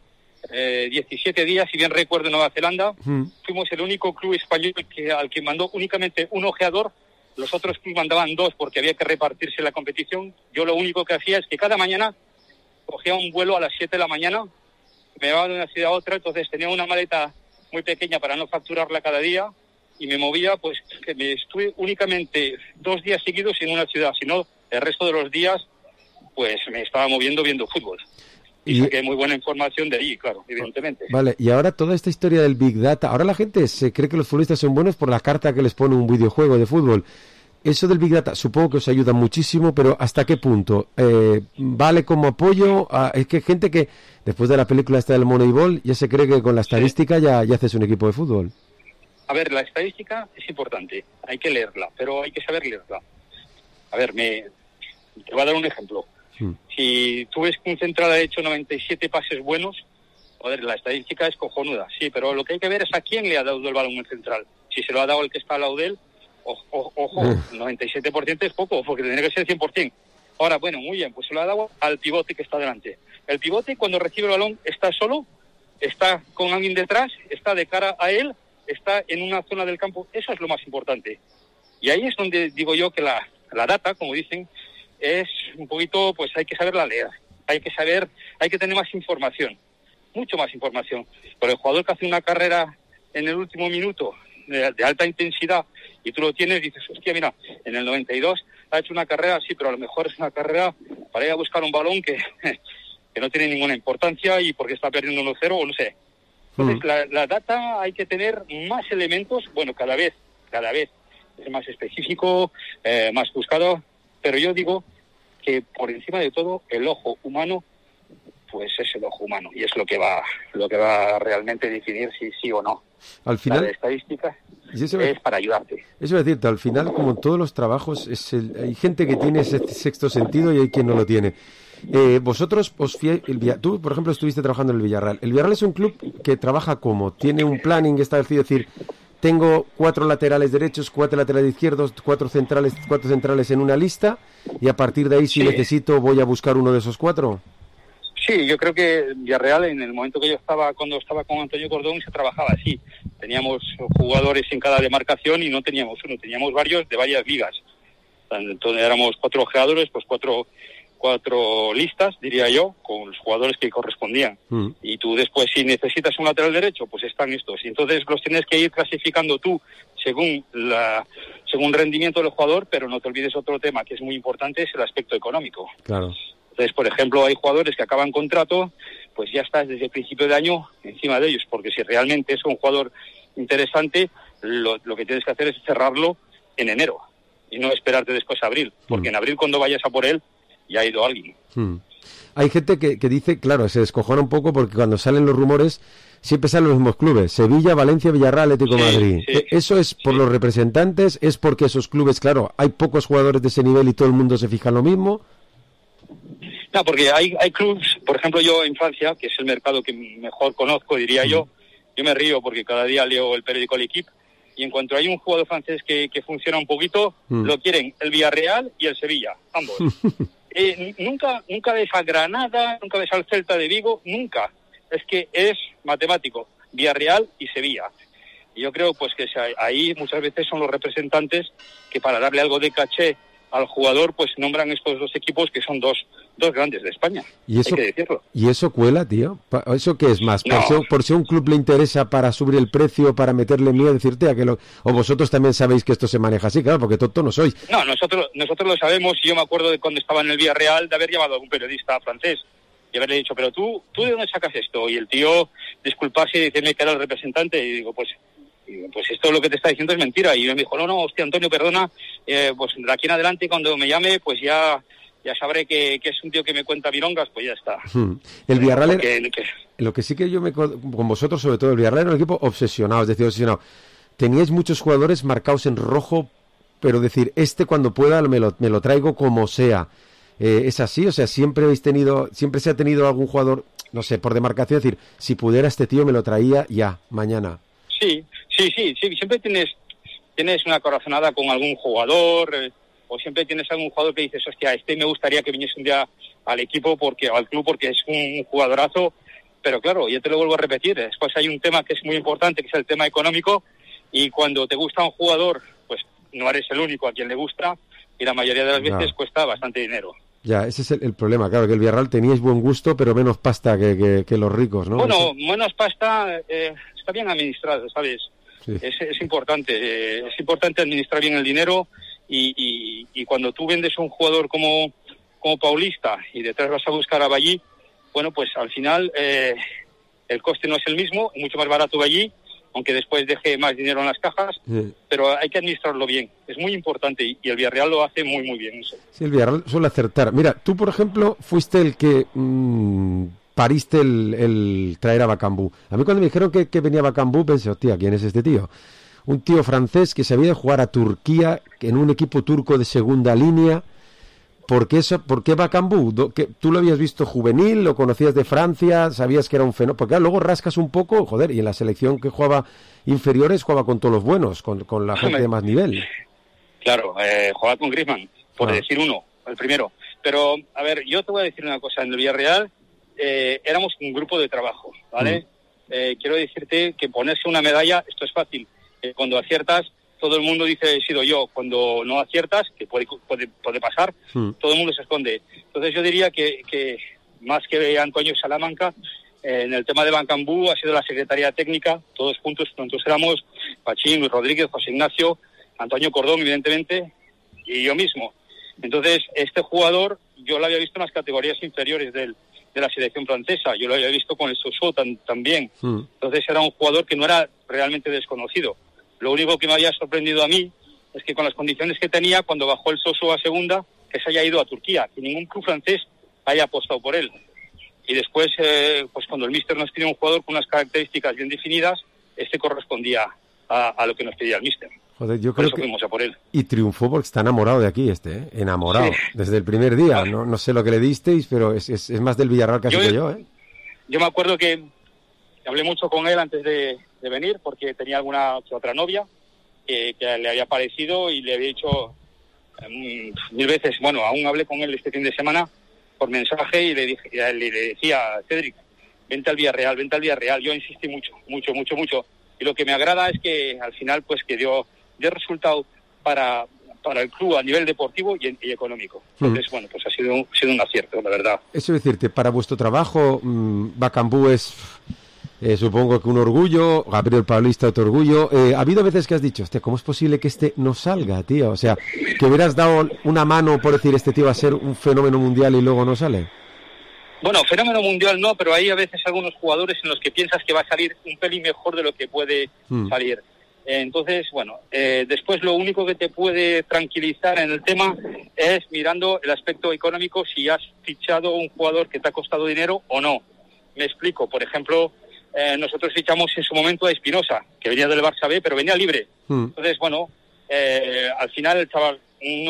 17 días, si bien recuerdo, en Nueva Zelanda. Fuimos el único club español al que mandó únicamente un ojeador. Los otros clubes mandaban 2 porque había que repartirse la competición. Yo lo único que hacía es que cada mañana cogía un vuelo a las 7 de la mañana, me llevaba de una ciudad a otra, entonces tenía una maleta muy pequeña para no facturarla cada día y me movía, pues que me estuve únicamente 2 días seguidos en una ciudad, sino el resto de los días pues me estaba moviendo viendo fútbol. Y saqué muy buena información de ahí, claro, evidentemente. Vale, y ahora toda esta historia del Big Data, ahora la gente se cree que los futbolistas son buenos por la carta que les pone un videojuego de fútbol. Eso del Big Data supongo que os ayuda muchísimo, pero ¿hasta qué punto? ¿Vale como apoyo? Es que hay gente que después de la película esta del Moneyball ya se cree que con la estadística ya haces un equipo de fútbol. A ver, la estadística es importante, hay que leerla, pero hay que saber leerla. A ver, te voy a dar un ejemplo. Si tú ves que un central ha hecho 97 pases buenos, joder, la estadística es cojonuda, sí, pero lo que hay que ver es a quién le ha dado el balón el central. Si se lo ha dado el que está al lado de él, ojo, 97% es poco, porque tendría que ser 100%. Ahora, bueno, muy bien, pues se lo ha dado al pivote que está delante. El pivote, cuando recibe el balón, está solo, está con alguien detrás, está de cara a él, está en una zona del campo. Eso es lo más importante. Y ahí es donde digo yo que la data, como dicen, es un poquito, pues hay que saberla leer, hay que tener más información, mucho más información. Pero el jugador que hace una carrera en el último minuto de alta intensidad y tú lo tienes, dices, hostia, mira, en el 92 ha hecho una carrera, sí, pero a lo mejor es una carrera para ir a buscar un balón que no tiene ninguna importancia y porque está perdiendo 1-0 o no sé. Entonces la data hay que tener más elementos, bueno, cada vez es más específico, más buscado. Pero yo digo que por encima de todo el ojo humano, pues es el ojo humano y es lo que va a realmente definir si sí o no. Al final, la estadística. Y eso es para ayudarte. Eso es decir, al final, como en todos los trabajos, hay gente que tiene ese sexto sentido y hay quien no lo tiene. Vosotros, tú, por ejemplo, estuviste trabajando en el Villarreal. El Villarreal es un club que trabaja como, tiene un planning establecido, es decir, tengo 4 laterales derechos, 4 laterales izquierdos, 4 centrales en una lista, y a partir de ahí, si necesito, voy a buscar uno de esos 4. Sí, yo creo que Villarreal, en el momento que cuando estaba con Antonio Cordón, se trabajaba así. Teníamos jugadores en cada demarcación y no teníamos uno, teníamos varios de varias ligas. Entonces éramos 4 jugadores, pues cuatro listas, diría yo, con los jugadores que correspondían. Y tú después, si necesitas un lateral derecho, pues están estos. Y entonces los tienes que ir clasificando tú según el rendimiento del jugador, pero no te olvides otro tema que es muy importante, es el aspecto económico. Claro. Entonces, por ejemplo, hay jugadores que acaban contrato, pues ya estás desde el principio de año encima de ellos, porque si realmente es un jugador interesante, lo que tienes que hacer es cerrarlo en enero y no esperarte después a abril, porque en abril, cuando vayas a por él, ya ha ido alguien. Hay gente que dice, claro, se descojona un poco porque cuando salen los rumores siempre salen los mismos clubes: Sevilla, Valencia, Villarreal, Atlético de Madrid. ¿Eso es por los representantes? ¿Es porque esos clubes, claro, hay pocos jugadores de ese nivel y todo el mundo se fija en lo mismo? No, porque hay clubes, por ejemplo, yo en Francia, que es el mercado que mejor conozco, diría yo me río porque cada día leo el periódico L'Équipe, y en cuanto hay un jugador francés que funciona un poquito, lo quieren el Villarreal y el Sevilla, ambos. Nunca ves a Granada, nunca ves al Celta de Vigo, nunca. Es que es matemático, Villarreal y Sevilla. Y yo creo pues que ahí muchas veces son los representantes que, para darle algo de caché al jugador, pues nombran estos 2 equipos que son dos grandes de España. ¿Y eso, hay que decirlo. ¿Y eso cuela, tío? ¿Eso qué es más? ¿Por si a un club le interesa para subir el precio, para meterle miedo, decirte o vosotros también sabéis que esto se maneja así? Claro, porque tonto no sois. No, nosotros lo sabemos, y yo me acuerdo de cuando estaba en el Villarreal de haber llamado a un periodista francés y haberle dicho, pero tú ¿de dónde sacas esto? Y el tío disculparse y decirme que era el representante, y digo, pues esto lo que te está diciendo es mentira. Y él me dijo, no, hostia, Antonio, perdona, pues de aquí en adelante, cuando me llame, pues ya sabré que es un tío que me cuenta milongas, pues ya está. El Villarreal, lo que sí que yo con vosotros, sobre todo, el Villarreal era un equipo obsesionado, es decir, obsesionado. Teníais muchos jugadores marcados en rojo, pero decir, cuando pueda me lo traigo como sea. ¿Es así? O sea, siempre se ha tenido algún jugador, no sé, por demarcación, es decir, si pudiera este tío me lo traía ya, mañana. Sí, siempre tienes una corazonada con algún jugador, o siempre tienes algún jugador que dices, hostia, me gustaría que viniese un día al equipo, al club, porque es un jugadorazo. Pero claro, yo te lo vuelvo a repetir, después hay un tema que es muy importante, que es el tema económico, y cuando te gusta un jugador, pues no eres el único a quien le gusta, y la mayoría de las veces cuesta bastante dinero. Ya, ese es el problema, claro, que el Villarreal teníais buen gusto, pero menos pasta que los ricos, ¿no? Bueno, menos pasta, está bien administrado, ¿sabes? Sí. Es importante administrar bien el dinero, y cuando tú vendes un jugador como Paulista y detrás vas a buscar a Ballí, bueno, pues al final el coste no es el mismo, es mucho más barato Ballí, aunque después deje más dinero en las cajas, pero hay que administrarlo bien, es muy importante, y el Villarreal lo hace muy, muy bien eso. Sí, el Villarreal suele acertar. Mira, tú, por ejemplo, fuiste el que pariste el traer a Bakambu. A mí cuando me dijeron que venía Bakambu, pensé, hostia, ¿quién es este tío? Un tío francés que sabía jugar a Turquía en un equipo turco de segunda línea. ¿Por qué Bakambu? ¿Tú lo habías visto juvenil? ¿Lo conocías de Francia? ¿Sabías que era un fenómeno? Porque luego rascas un poco, joder, y en la selección que jugaba inferiores jugaba con todos los buenos, con la gente de más nivel. Claro, jugaba con Griezmann, por decir uno, el primero. Pero, a ver, yo te voy a decir una cosa, en el Villarreal éramos un grupo de trabajo, ¿vale? Quiero decirte que ponerse una medalla, esto es fácil. Cuando aciertas, todo el mundo dice he sido yo. Cuando no aciertas, que puede pasar, todo el mundo se esconde. Entonces yo diría que más que Antonio Salamanca, en el tema de Bakambu ha sido la Secretaría Técnica, todos juntos, nosotros éramos Pachín, Luis Rodríguez, José Ignacio, Antonio Cordón, evidentemente, y yo mismo. Entonces este jugador yo lo había visto en las categorías inferiores de la selección francesa, yo lo había visto con el Sochaux también. Entonces era un jugador que no era realmente desconocido. Lo único que me había sorprendido a mí es que con las condiciones que tenía, cuando bajó el Sochaux a segunda, que se haya ido a Turquía, que ningún club francés haya apostado por él. Y después, pues cuando el míster nos pidió un jugador con unas características bien definidas, correspondía a lo que nos pedía el míster. Joder, yo Por creo eso que... fuimos a por él. Y triunfó porque está enamorado de aquí enamorado, Sí. desde el primer día. No sé lo que le disteis, pero es más del Villarreal casi que yo, ¿eh? Yo me acuerdo que hablé mucho con él antes de venir, porque tenía alguna que otra novia que le había parecido y le había dicho 1000 veces, bueno, aún hablé con él este fin de semana por mensaje y le decía, Cédric, vente al Villarreal. Yo insistí mucho. Y lo que me agrada es que al final, pues que dio resultado para el club a nivel deportivo y económico. Entonces, bueno, pues ha sido un acierto, la verdad. Eso es decirte, para vuestro trabajo, Bacambú es, supongo que un orgullo, Gabriel Paulista otro orgullo. Ha habido veces que has dicho, ¿cómo es posible que este no salga, tío? O sea, que hubieras dado una mano por decir, este tío va a ser un fenómeno mundial y luego no sale. Bueno, fenómeno mundial no, pero hay a veces algunos jugadores en los que piensas que va a salir un pelín mejor de lo que puede salir. Entonces, bueno, después lo único que te puede tranquilizar en el tema es mirando el aspecto económico, si has fichado un jugador que te ha costado dinero o no. Me explico, por ejemplo, nosotros fichamos en su momento a Espinosa, que venía del Barça B, pero venía libre. Entonces, bueno, al final el chaval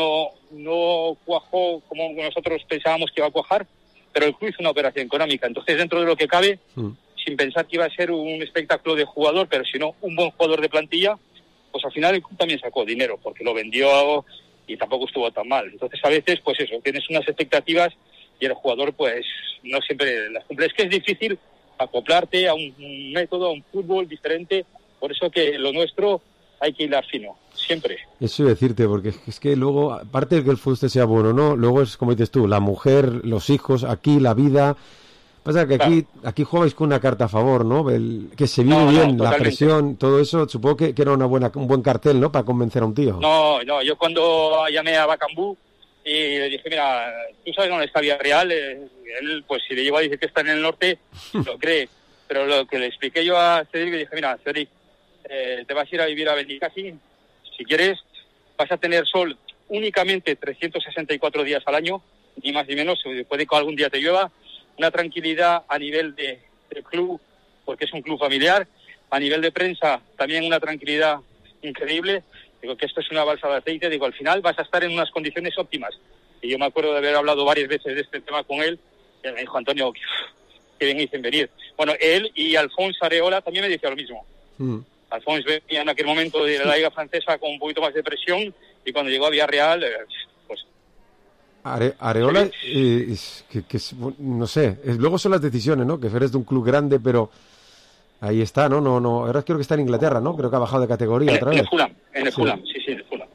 no cuajó como nosotros pensábamos que iba a cuajar, pero el club hizo una operación económica. Entonces, dentro de lo que cabe, sin pensar que iba a ser un espectáculo de jugador, pero si no, un buen jugador de plantilla, pues al final el club también sacó dinero, porque lo vendió y tampoco estuvo tan mal. Entonces, a veces, pues eso, tienes unas expectativas y el jugador, pues, no siempre las cumple. Es que es difícil acoplarte a un método, a un fútbol diferente, por eso que lo nuestro hay que hilar fino, siempre. Eso iba a decirte, porque es que luego, aparte de que el fútbol sea bueno, ¿no? Luego es, como dices tú, la mujer, los hijos, aquí, la vida. Pasa que aquí jugáis con una carta a favor, ¿no? Que se vive bien, la presión, todo eso, supongo que era un buen cartel, ¿no? Para convencer a un tío. No, yo cuando llamé a Bacambú y le dije, mira, ¿tú sabes dónde está Villarreal? Él, pues si le llevo a decir que está en el norte, lo cree. Pero lo que le expliqué yo a Cédric, le dije, mira, Cédric, te vas a ir a vivir a Benicassi, si quieres, vas a tener sol únicamente 364 días al año, ni más ni menos, puede que algún día te llueva, una tranquilidad a nivel del club, porque es un club familiar, a nivel de prensa también una tranquilidad increíble. Digo que esto es una balsa de aceite, digo, al final vas a estar en unas condiciones óptimas. Y yo me acuerdo de haber hablado varias veces de este tema con él, y me dijo, Antonio, que bien dicen venir. Bueno, él y Alfonso Areola también me decía lo mismo. Alfonso venía en aquel momento de la Liga Francesa con un poquito más de presión, y cuando llegó a Villarreal, pues... Areola, no sé, luego son las decisiones, ¿no? Que eres de un club grande, pero ahí está, ¿no? Ahora creo que está en Inglaterra, ¿no? Creo que ha bajado de categoría otra vez. En el Fulham, sí, en el Fulham.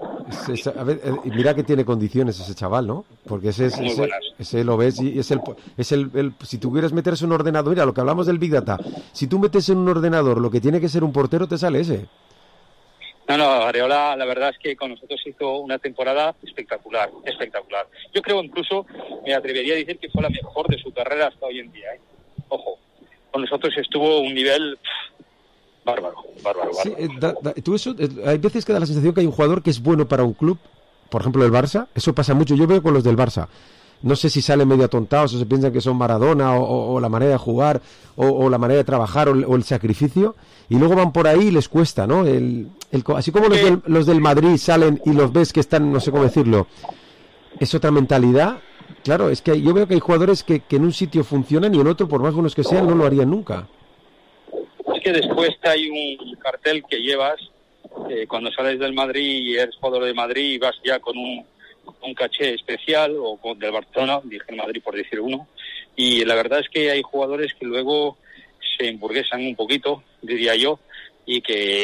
A ver, mira que tiene condiciones ese chaval, ¿no? Porque ese lo ves y es el si tuvieras meterse en un ordenador, mira lo que hablamos del Big Data, si tú metes en un ordenador lo que tiene que ser un portero, te sale ese. No, Areola, la verdad es que con nosotros hizo una temporada espectacular. Yo creo incluso, me atrevería a decir que fue la mejor de su carrera hasta hoy en día, ¿eh? Ojo, con nosotros estuvo un nivel bárbaro. Sí, hay veces que da la sensación que hay un jugador que es bueno para un club, por ejemplo el Barça, eso pasa mucho, yo veo con los del Barça. No sé si salen medio atontados o se piensan que son Maradona o la manera de jugar o la manera de trabajar o el sacrificio, y luego van por ahí y les cuesta, ¿no? Así como los del Madrid salen y los ves que están, no sé cómo decirlo, es otra mentalidad. Claro, es que yo veo que hay jugadores que en un sitio funcionan y en otro, por más buenos que sean, no lo harían nunca. Es que después hay un cartel que llevas cuando sales del Madrid y eres jugador de Madrid y vas ya con un caché especial, o del Barcelona, dije el Madrid por decir uno, y la verdad es que hay jugadores que luego se emburguesan un poquito, diría yo, y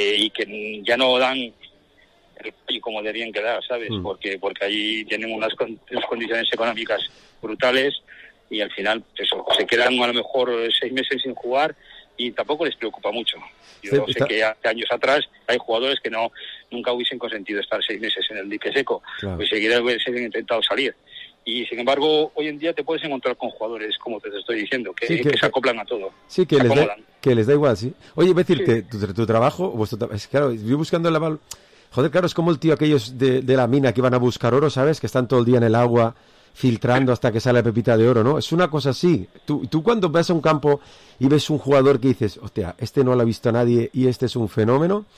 que ya no dan el país como deberían quedar, ¿sabes? Porque ahí tienen unas condiciones económicas brutales y al final eso, se quedan a lo mejor 6 meses sin jugar y tampoco les preocupa mucho. Yo sé que hace años atrás hay jugadores que nunca hubiesen consentido estar 6 meses en el dique seco, pues seguiría hubiesen intentado salir. Y sin embargo, hoy en día te puedes encontrar con jugadores, como te estoy diciendo, que se acoplan a todo. Sí, que les da igual, sí. Oye, voy a decirte, tu trabajo, es claro, yo buscando la... Joder, claro, es como el tío aquellos de la mina que iban a buscar oro, ¿sabes? Que están todo el día en el agua filtrando hasta que sale la pepita de oro, ¿no? Es una cosa así. Tú cuando vas a un campo y ves un jugador que dices, hostia, este no lo ha visto nadie y este es un fenómeno,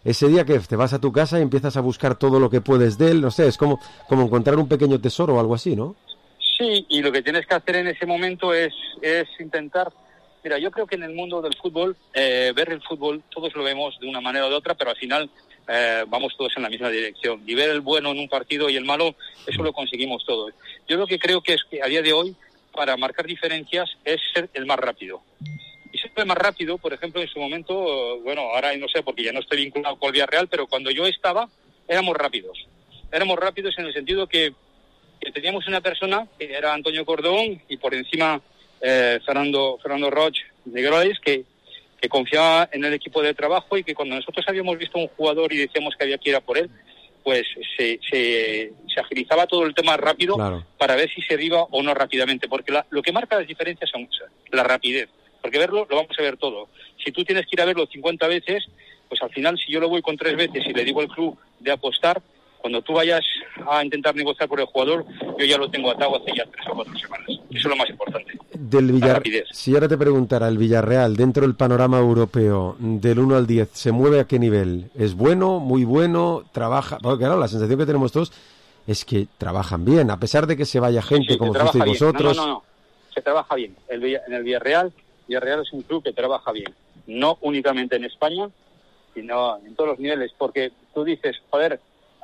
ese día que te vas a tu casa y empiezas a buscar todo lo que puedes de él, no sé, es como encontrar un pequeño tesoro o algo así, ¿no? Sí, y lo que tienes que hacer en ese momento es intentar... Mira, yo creo que en el mundo del fútbol, ver el fútbol, todos lo vemos de una manera o de otra, pero al final vamos todos en la misma dirección. Y ver el bueno en un partido y el malo, eso lo conseguimos todos. Yo lo que creo que es que a día de hoy, para marcar diferencias, es ser el más rápido. Y ser el más rápido, por ejemplo, en su momento, bueno, ahora no sé, porque ya no estoy vinculado con el Villarreal, pero cuando yo estaba, éramos rápidos. Éramos rápidos en el sentido que teníamos una persona, que era Antonio Cordón, y por encima Fernando Roig de Grois, que confiaba en el equipo de trabajo, y que cuando nosotros habíamos visto a un jugador y decíamos que había que ir a por él, pues se agilizaba todo el tema rápido, claro, para ver si se iba o no rápidamente, porque lo que marca las diferencias son la rapidez, porque verlo lo vamos a ver todo. Si tú tienes que ir a verlo 50 veces, pues al final, si yo lo voy con 3 veces y le digo al club de apostar, cuando tú vayas a intentar negociar por el jugador, yo ya lo tengo atado hace ya 3 o 4 semanas. Eso es lo más importante. La rapidez. Si ahora te preguntara, el Villarreal, dentro del panorama europeo, del 1 al 10, ¿se mueve a qué nivel? ¿Es bueno, muy bueno, trabaja? Porque claro, la sensación que tenemos todos es que trabajan bien, a pesar de que se vaya gente, sí, como fuisteis vosotros. No, se trabaja bien. En el Villarreal es un club que trabaja bien. No únicamente en España, sino en todos los niveles, porque tú dices, joder,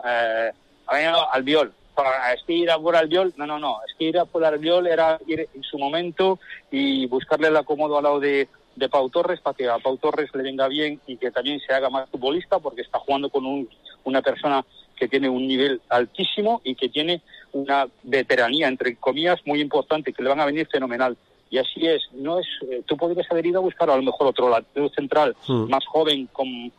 Albiol, es que ir a por Albiol, no, es que ir a por Albiol era ir en su momento y buscarle el acomodo al lado de Pau Torres, para que a Pau Torres le venga bien y que también se haga más futbolista, porque está jugando con una persona que tiene un nivel altísimo y que tiene una veteranía, entre comillas, muy importante, que le van a venir fenomenal. Y así es, no es, tú podrías haber ido a buscar a lo mejor otro lateral central, más joven, con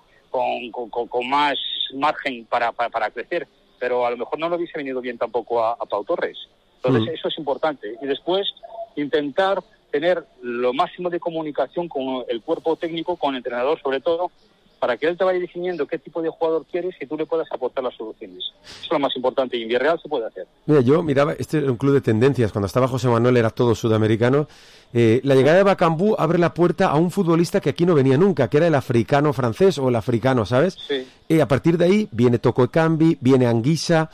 más margen para crecer, pero a lo mejor no le hubiese venido bien tampoco a Pau Torres. Entonces eso es importante. Y después intentar tener lo máximo de comunicación con el cuerpo técnico, con el entrenador sobre todo, para que él te vaya definiendo qué tipo de jugador quieres y tú le puedas aportar las soluciones. Eso es lo más importante, y en Villarreal se puede hacer. Mira, yo miraba, este era un club de tendencias, cuando estaba José Manuel era todo sudamericano. La llegada de Bakambu abre la puerta a un futbolista que aquí no venía nunca, que era el africano francés o el africano, ¿sabes? Sí. A partir de ahí viene Toko Ekambi, viene Anguissa.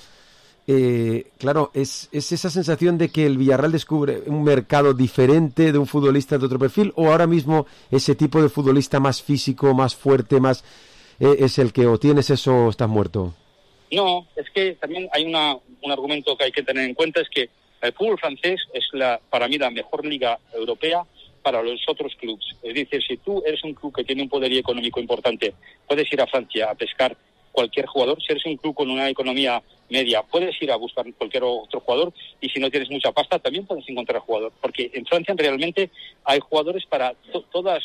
Claro, es esa sensación de que el Villarreal descubre un mercado diferente de un futbolista de otro perfil, o ahora mismo ese tipo de futbolista más físico, más fuerte, más es el que o tienes eso o estás muerto. No, es que también hay un argumento que hay que tener en cuenta, es que el fútbol francés es para mí la mejor liga europea para los otros clubes. Es decir, si tú eres un club que tiene un poderío económico importante, puedes ir a Francia a pescar cualquier jugador. Si eres un club con una economía media, puedes ir a buscar cualquier otro jugador, y si no tienes mucha pasta también puedes encontrar jugador, porque en Francia realmente hay jugadores para todos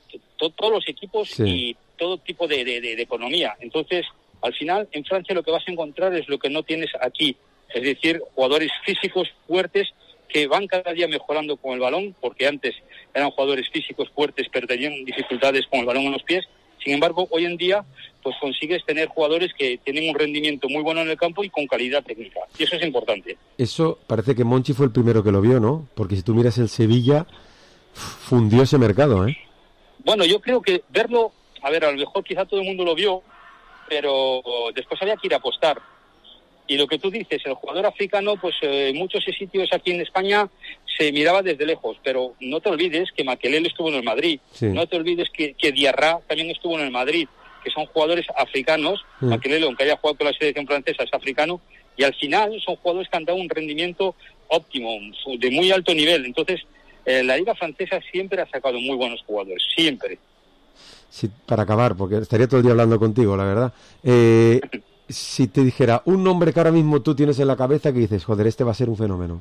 los equipos, sí, y todo tipo de economía. Entonces, al final, en Francia lo que vas a encontrar es lo que no tienes aquí, es decir, jugadores físicos fuertes que van cada día mejorando con el balón, porque antes eran jugadores físicos fuertes pero tenían dificultades con el balón en los pies. Sin embargo, hoy en día pues consigues tener jugadores que tienen un rendimiento muy bueno en el campo y con calidad técnica, y eso es importante. Eso parece que Monchi fue el primero que lo vio, ¿no? Porque si tú miras el Sevilla, fundió ese mercado, ¿eh? Bueno, yo creo que verlo, a lo mejor quizá todo el mundo lo vio, pero después había que ir a apostar. Y lo que tú dices, el jugador africano, pues en muchos sitios aquí en España se miraba desde lejos, pero no te olvides que Makelele estuvo en el Madrid, sí, no te olvides que Diarra también estuvo en el Madrid, que son jugadores africanos. Makelele, aunque haya jugado con la selección francesa, es africano, y al final son jugadores que han dado un rendimiento óptimo, de muy alto nivel. Entonces, la liga francesa siempre ha sacado muy buenos jugadores, siempre. Sí, para acabar, porque estaría todo el día hablando contigo, la verdad. Si te dijera un nombre que ahora mismo tú tienes en la cabeza que dices, joder, este va a ser un fenómeno.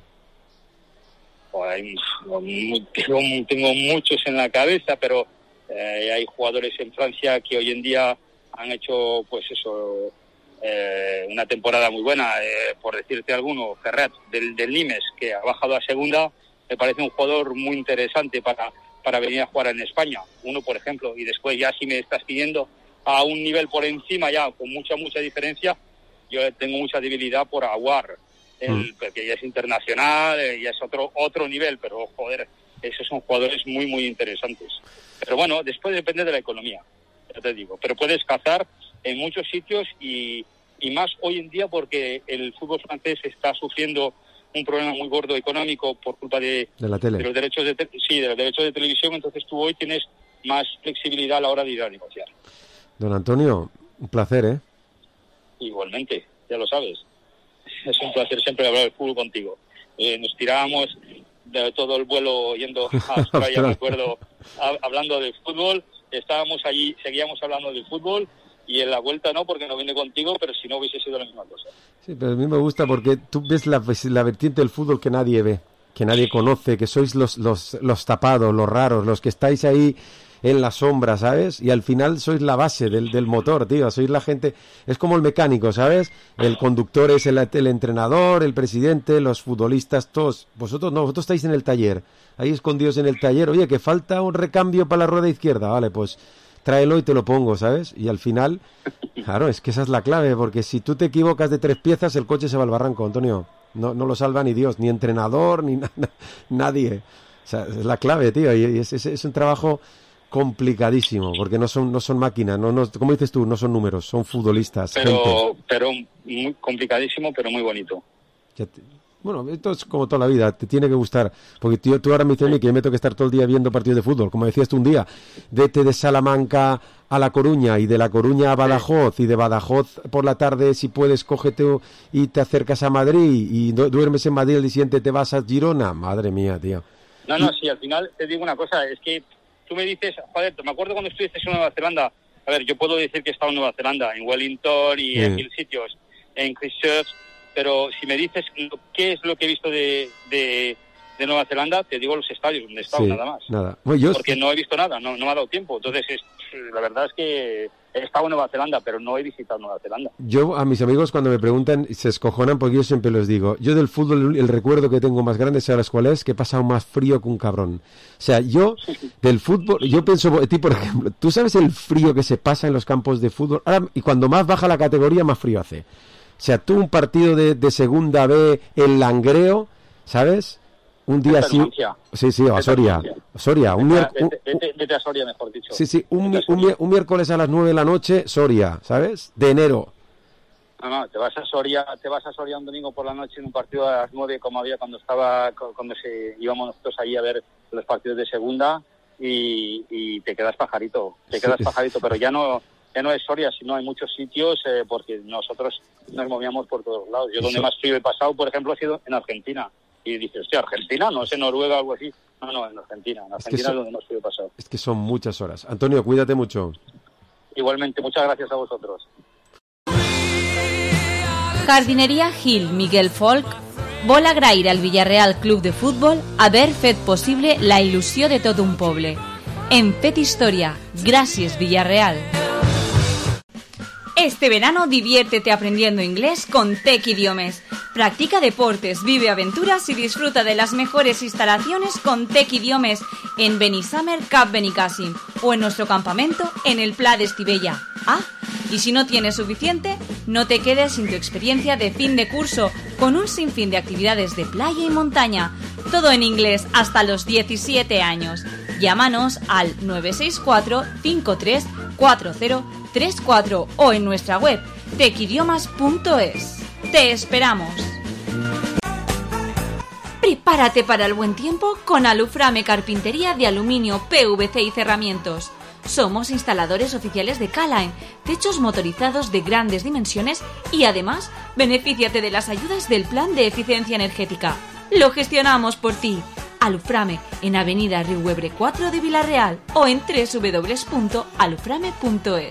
Tengo muchos en la cabeza, pero hay jugadores en Francia que hoy en día han hecho, pues eso, una temporada muy buena. Por decirte alguno, Ferret del Nimes, que ha bajado a segunda, me parece un jugador muy interesante para venir a jugar en España. Uno, por ejemplo, y después ya si me estás pidiendo a un nivel por encima, ya con mucha diferencia, yo tengo mucha debilidad por Aouar, porque ya es internacional, ya es otro nivel, pero joder, esos son jugadores muy interesantes. Pero bueno, después depende de la economía, ya te digo, pero puedes cazar en muchos sitios y más hoy en día porque el fútbol francés está sufriendo un problema muy gordo económico por culpa de la tele. De los derechos de televisión. Entonces tú hoy tienes más flexibilidad a la hora de ir a negociar. Don Antonio, un placer, ¿eh? Igualmente, ya lo sabes. Es un placer siempre hablar de fútbol contigo. Nos tirábamos de todo el vuelo yendo a Australia, recuerdo, hablando de fútbol. Estábamos allí, seguíamos hablando de fútbol. Y en la vuelta no, porque no vine contigo, pero si no hubiese sido la misma cosa. Sí, pero a mí me gusta porque tú ves la vertiente del fútbol que nadie ve, que nadie conoce, que sois los tapados, los raros, los que estáis ahí en la sombra, ¿sabes? Y al final sois la base del motor, tío. Sois la gente, es como el mecánico, ¿sabes? El conductor es el entrenador, el presidente, los futbolistas, todos. Vosotros no, vosotros estáis en el taller, ahí escondidos en el taller. Oye, que falta un recambio para la rueda izquierda, vale, pues tráelo y te lo pongo, ¿sabes? Y al final, claro, es que esa es la clave, porque si tú te equivocas de 3 piezas, el coche se va al barranco, Antonio. No lo salva ni Dios, ni entrenador, ni nadie. O sea, es la clave, tío, y es un trabajo complicadísimo, porque no son máquinas, como dices tú, no son números, son futbolistas. Pero muy complicadísimo, pero muy bonito. Bueno, esto es como toda la vida, te tiene que gustar, porque tú ahora me dices a mí que yo me tengo que estar todo el día viendo partidos de fútbol, como decías tú un día, vete de Salamanca a La Coruña y de La Coruña a Badajoz y de Badajoz por la tarde si puedes cógete y te acercas a Madrid y duermes en Madrid, el día siguiente te vas a Girona, madre mía, tío. No, sí, al final te digo una cosa, es que tú me dices, joder, me acuerdo cuando estuviste en Nueva Zelanda, a ver, yo puedo decir que he estado en Nueva Zelanda, en Wellington y en 1000 sitios, en Christchurch, pero si me dices qué es lo que he visto de Nueva Zelanda, te digo los estadios donde he estado, nada más. Nada. Bueno, porque no he visto nada, no me ha dado tiempo. Entonces, la verdad es que he estado en Nueva Zelanda, pero no he visitado Nueva Zelanda. Yo, a mis amigos, cuando me preguntan, se escojonan porque yo siempre les digo, yo del fútbol, el recuerdo que tengo más grande, ¿sabes cuál es? Que he pasado más frío que un cabrón. O sea, yo, del fútbol, yo pienso, por ejemplo, ¿tú sabes el frío que se pasa en los campos de fútbol? Ahora, y cuando más baja la categoría, más frío hace. O sea, tú un partido de segunda B en Langreo, ¿sabes? Un día así... Sí, a Soria. Soria. Vete a Soria, mejor dicho. Sí, un miércoles a las 9 de la noche, Soria, ¿sabes? De enero. No, te vas a Soria un domingo por la noche en un partido a las 9, como había cuando íbamos nosotros ahí a ver los partidos de segunda y te quedas pajarito. Pero ya no es Soria, sino hay muchos sitios porque nosotros nos movíamos por todos lados. Yo donde más frío he pasado, por ejemplo, ha sido en Argentina. Y dices, hostia, ¿Argentina? No sé, Noruega o algo así. No, en Argentina. En Argentina es donde más frío he pasado. Es que son muchas horas. Antonio, cuídate mucho. Igualmente, muchas gracias a vosotros. Jardineria Gil Miguel Folk vol agrair al Villarreal Club de Fútbol haver fet possible la il·lusió de tot un poble. Hem fet història. Gràcies, Villarreal. Este verano diviértete aprendiendo inglés con Tech Idiomes. Practica deportes, vive aventuras y disfruta de las mejores instalaciones con Tech Idiomes en Benissamer Cap Benicàssim o en nuestro campamento en el Pla de Estivella. Y si no tienes suficiente, no te quedes sin tu experiencia de fin de curso con un sinfín de actividades de playa y montaña. Todo en inglés hasta los 17 años. Llámanos al 964 53 4034 o en nuestra web techidiomas.es. ¡Te esperamos! Prepárate para el buen tiempo con Aluframe Carpintería de Aluminio, PVC y Cerramientos. Somos instaladores oficiales de K-Line, techos motorizados de grandes dimensiones y además benefíciate de las ayudas del Plan de Eficiencia Energética. Lo gestionamos por ti. Aluframe en Avenida Riuebre 4 de Villarreal o en www.aluframe.es.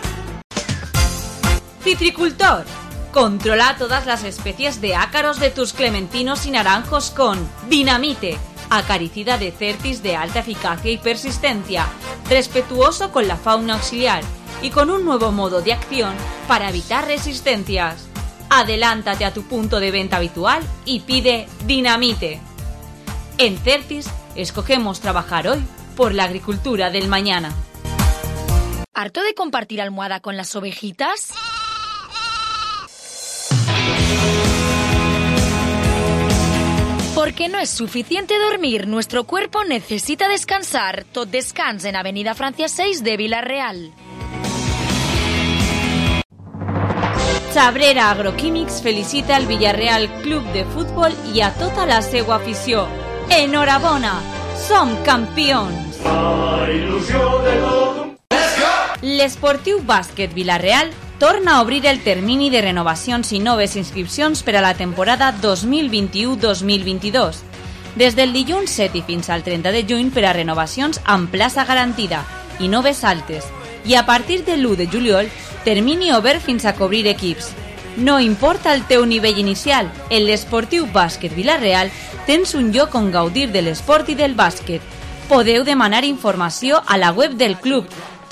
Citricultor. Controla todas las especies de ácaros de tus clementinos y naranjos con Dinamite, acaricida de Certis de alta eficacia y persistencia, respetuoso con la fauna auxiliar y con un nuevo modo de acción para evitar resistencias. Adelántate a tu punto de venta habitual y pide Dinamite. En Certis escogemos trabajar hoy por la agricultura del mañana. ¿Harto de compartir almohada con las ovejitas? Porque no es suficiente dormir, nuestro cuerpo necesita descansar. Tot Descans en Avenida Francia 6 de Villarreal. Cabrera Agroquímics felicita el Villarreal Club de Futbol i a tota la seva afició. Enhorabona! Som campions! L'Esportiu Bàsquet Vila-real torna a obrir el termini de renovacions i noves inscripcions per a la temporada 2021-2022. Des del dilluns 7 i fins al 30 de juny per a renovacions amb plaça garantida i noves altes. I a partir de l'1 de juliol, termini obert fins a cobrir equips. No importa el teu nivell inicial, en l'Esportiu Bàsquet Vila-real tens un lloc on gaudir de l'esport i del bàsquet. Podeu demanar informació a la web del club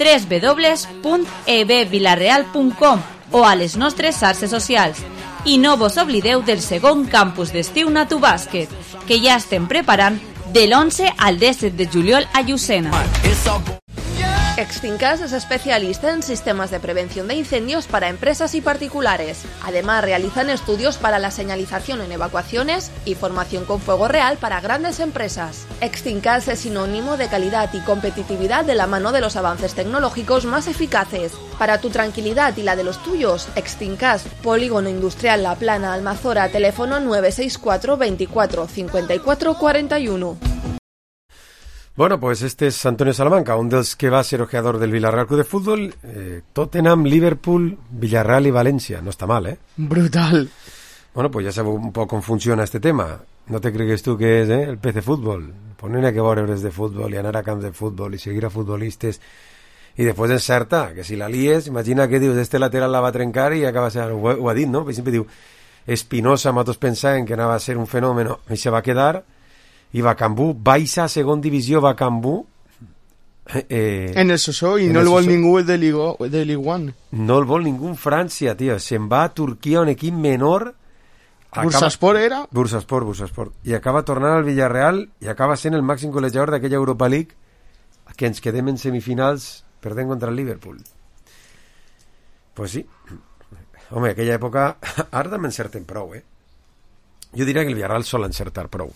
www.ebvilareal.com o a les nostres xarxes socials. I no vos oblideu del segon campus d'estiu Natu Bàsquet, que ja estem preparant del 11 al 17 de juliol a Llucena. Extincas es especialista en sistemas de prevención de incendios para empresas y particulares. Además, realizan estudios para la señalización en evacuaciones y formación con fuego real para grandes empresas. Extincas es sinónimo de calidad y competitividad de la mano de los avances tecnológicos más eficaces. Para tu tranquilidad y la de los tuyos, Extincas, Polígono Industrial La Plana, Almazora, teléfono 964 24 54 41. Bueno, pues este es Antonio Salamanca, un dels que va ser ojeador del Villarreal Club de Fútbol. Tottenham, Liverpool, Villarreal y Valencia. No está mal, ¿eh? Brutal. Bueno, pues ya sabeu un poc com funciona este tema. No te cregues tu que és el PC Fútbol. Poner que veure hores de futbol i anar a camps de futbol i seguir a futbolistes i després encerta, que si la lies, imagina que dius, este lateral la va trencar i acaba ser, ho ha dit, no? Per exemple diu, Espinosa, nosaltres pensaven que anava a ser un fenòmeno i se va quedar. I Bacambú, baixa a segon divisió Bacambú en el Sosó i no el vol ningú de Ligue 1. No el vol ningú en França, tio. Se'n va a Turquia, un equip menor. Bursaspor era? Bursaspor. I acaba tornant al Villarreal i acaba sent el màxim golejador d'aquella Europa League, que ens quedem en semifinals perdent contra el Liverpool. Pues sí. Home, aquella època ara també encerten prou, Jo diria que el Villarreal sol encertar prou.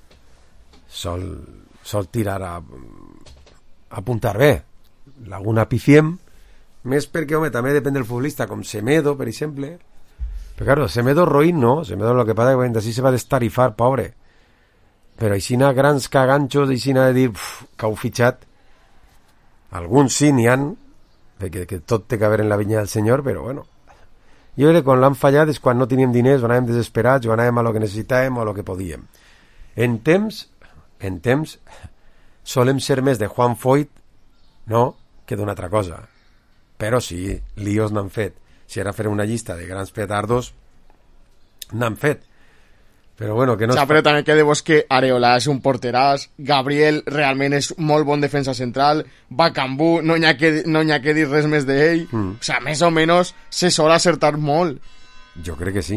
Sol tirar a apuntar bé. Alguna pifiem, més perquè, home, també depèn del futbolista, com Semedo, per exemple. Però, claro, Semedo roïn, no? Semedo lo que pasa es que así se va a destarifar, pobre. Però aixina grans caganxos, aixina de dir que heu fitxat. Alguns sí n'hi han, que tot té que haver en la vinya del senyor, però bueno. Jo crec que quan l'han fallat és quan no teníem diners, o anàvem desesperats, o anàvem a lo que necessitàvem o a lo que podíem. En temps solem ser més de Juan Foyt, no?, que d'una altra cosa. Però sí, líos n'han fet. Si era fer una llista de grans petardos, n'han fet. Però bueno, que no... Però també que debos que Areola és un porteràs, Gabriel realment és molt bon defensa central, Bacambú no n'hi ha que dir res més d'ell. O sigui, més o menys se sol acertar molt. Jo crec que sí.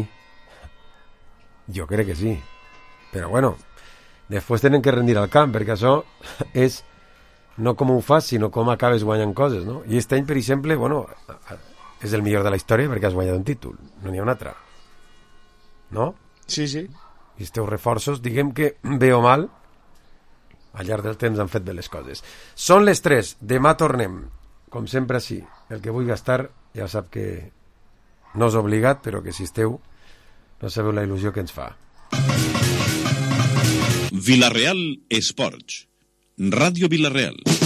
Però bueno, després tenen que rendir al camp, perquè això és no com ho fas, sinó com acabes guanyant coses, no? I aquest any, per exemple, bueno, és el millor de la història perquè has guanyat un títol, no n'hi ha un altre. No? Sí. I els teus reforços, diguem que bé o mal, al llarg del temps han fet bé les coses. Són les 3, demà tornem, com sempre sí. El que vulgui estar ja sap que no és obligat, però que si esteu no sabeu la il·lusió que ens fa. Villarreal Esports. Radio Villarreal.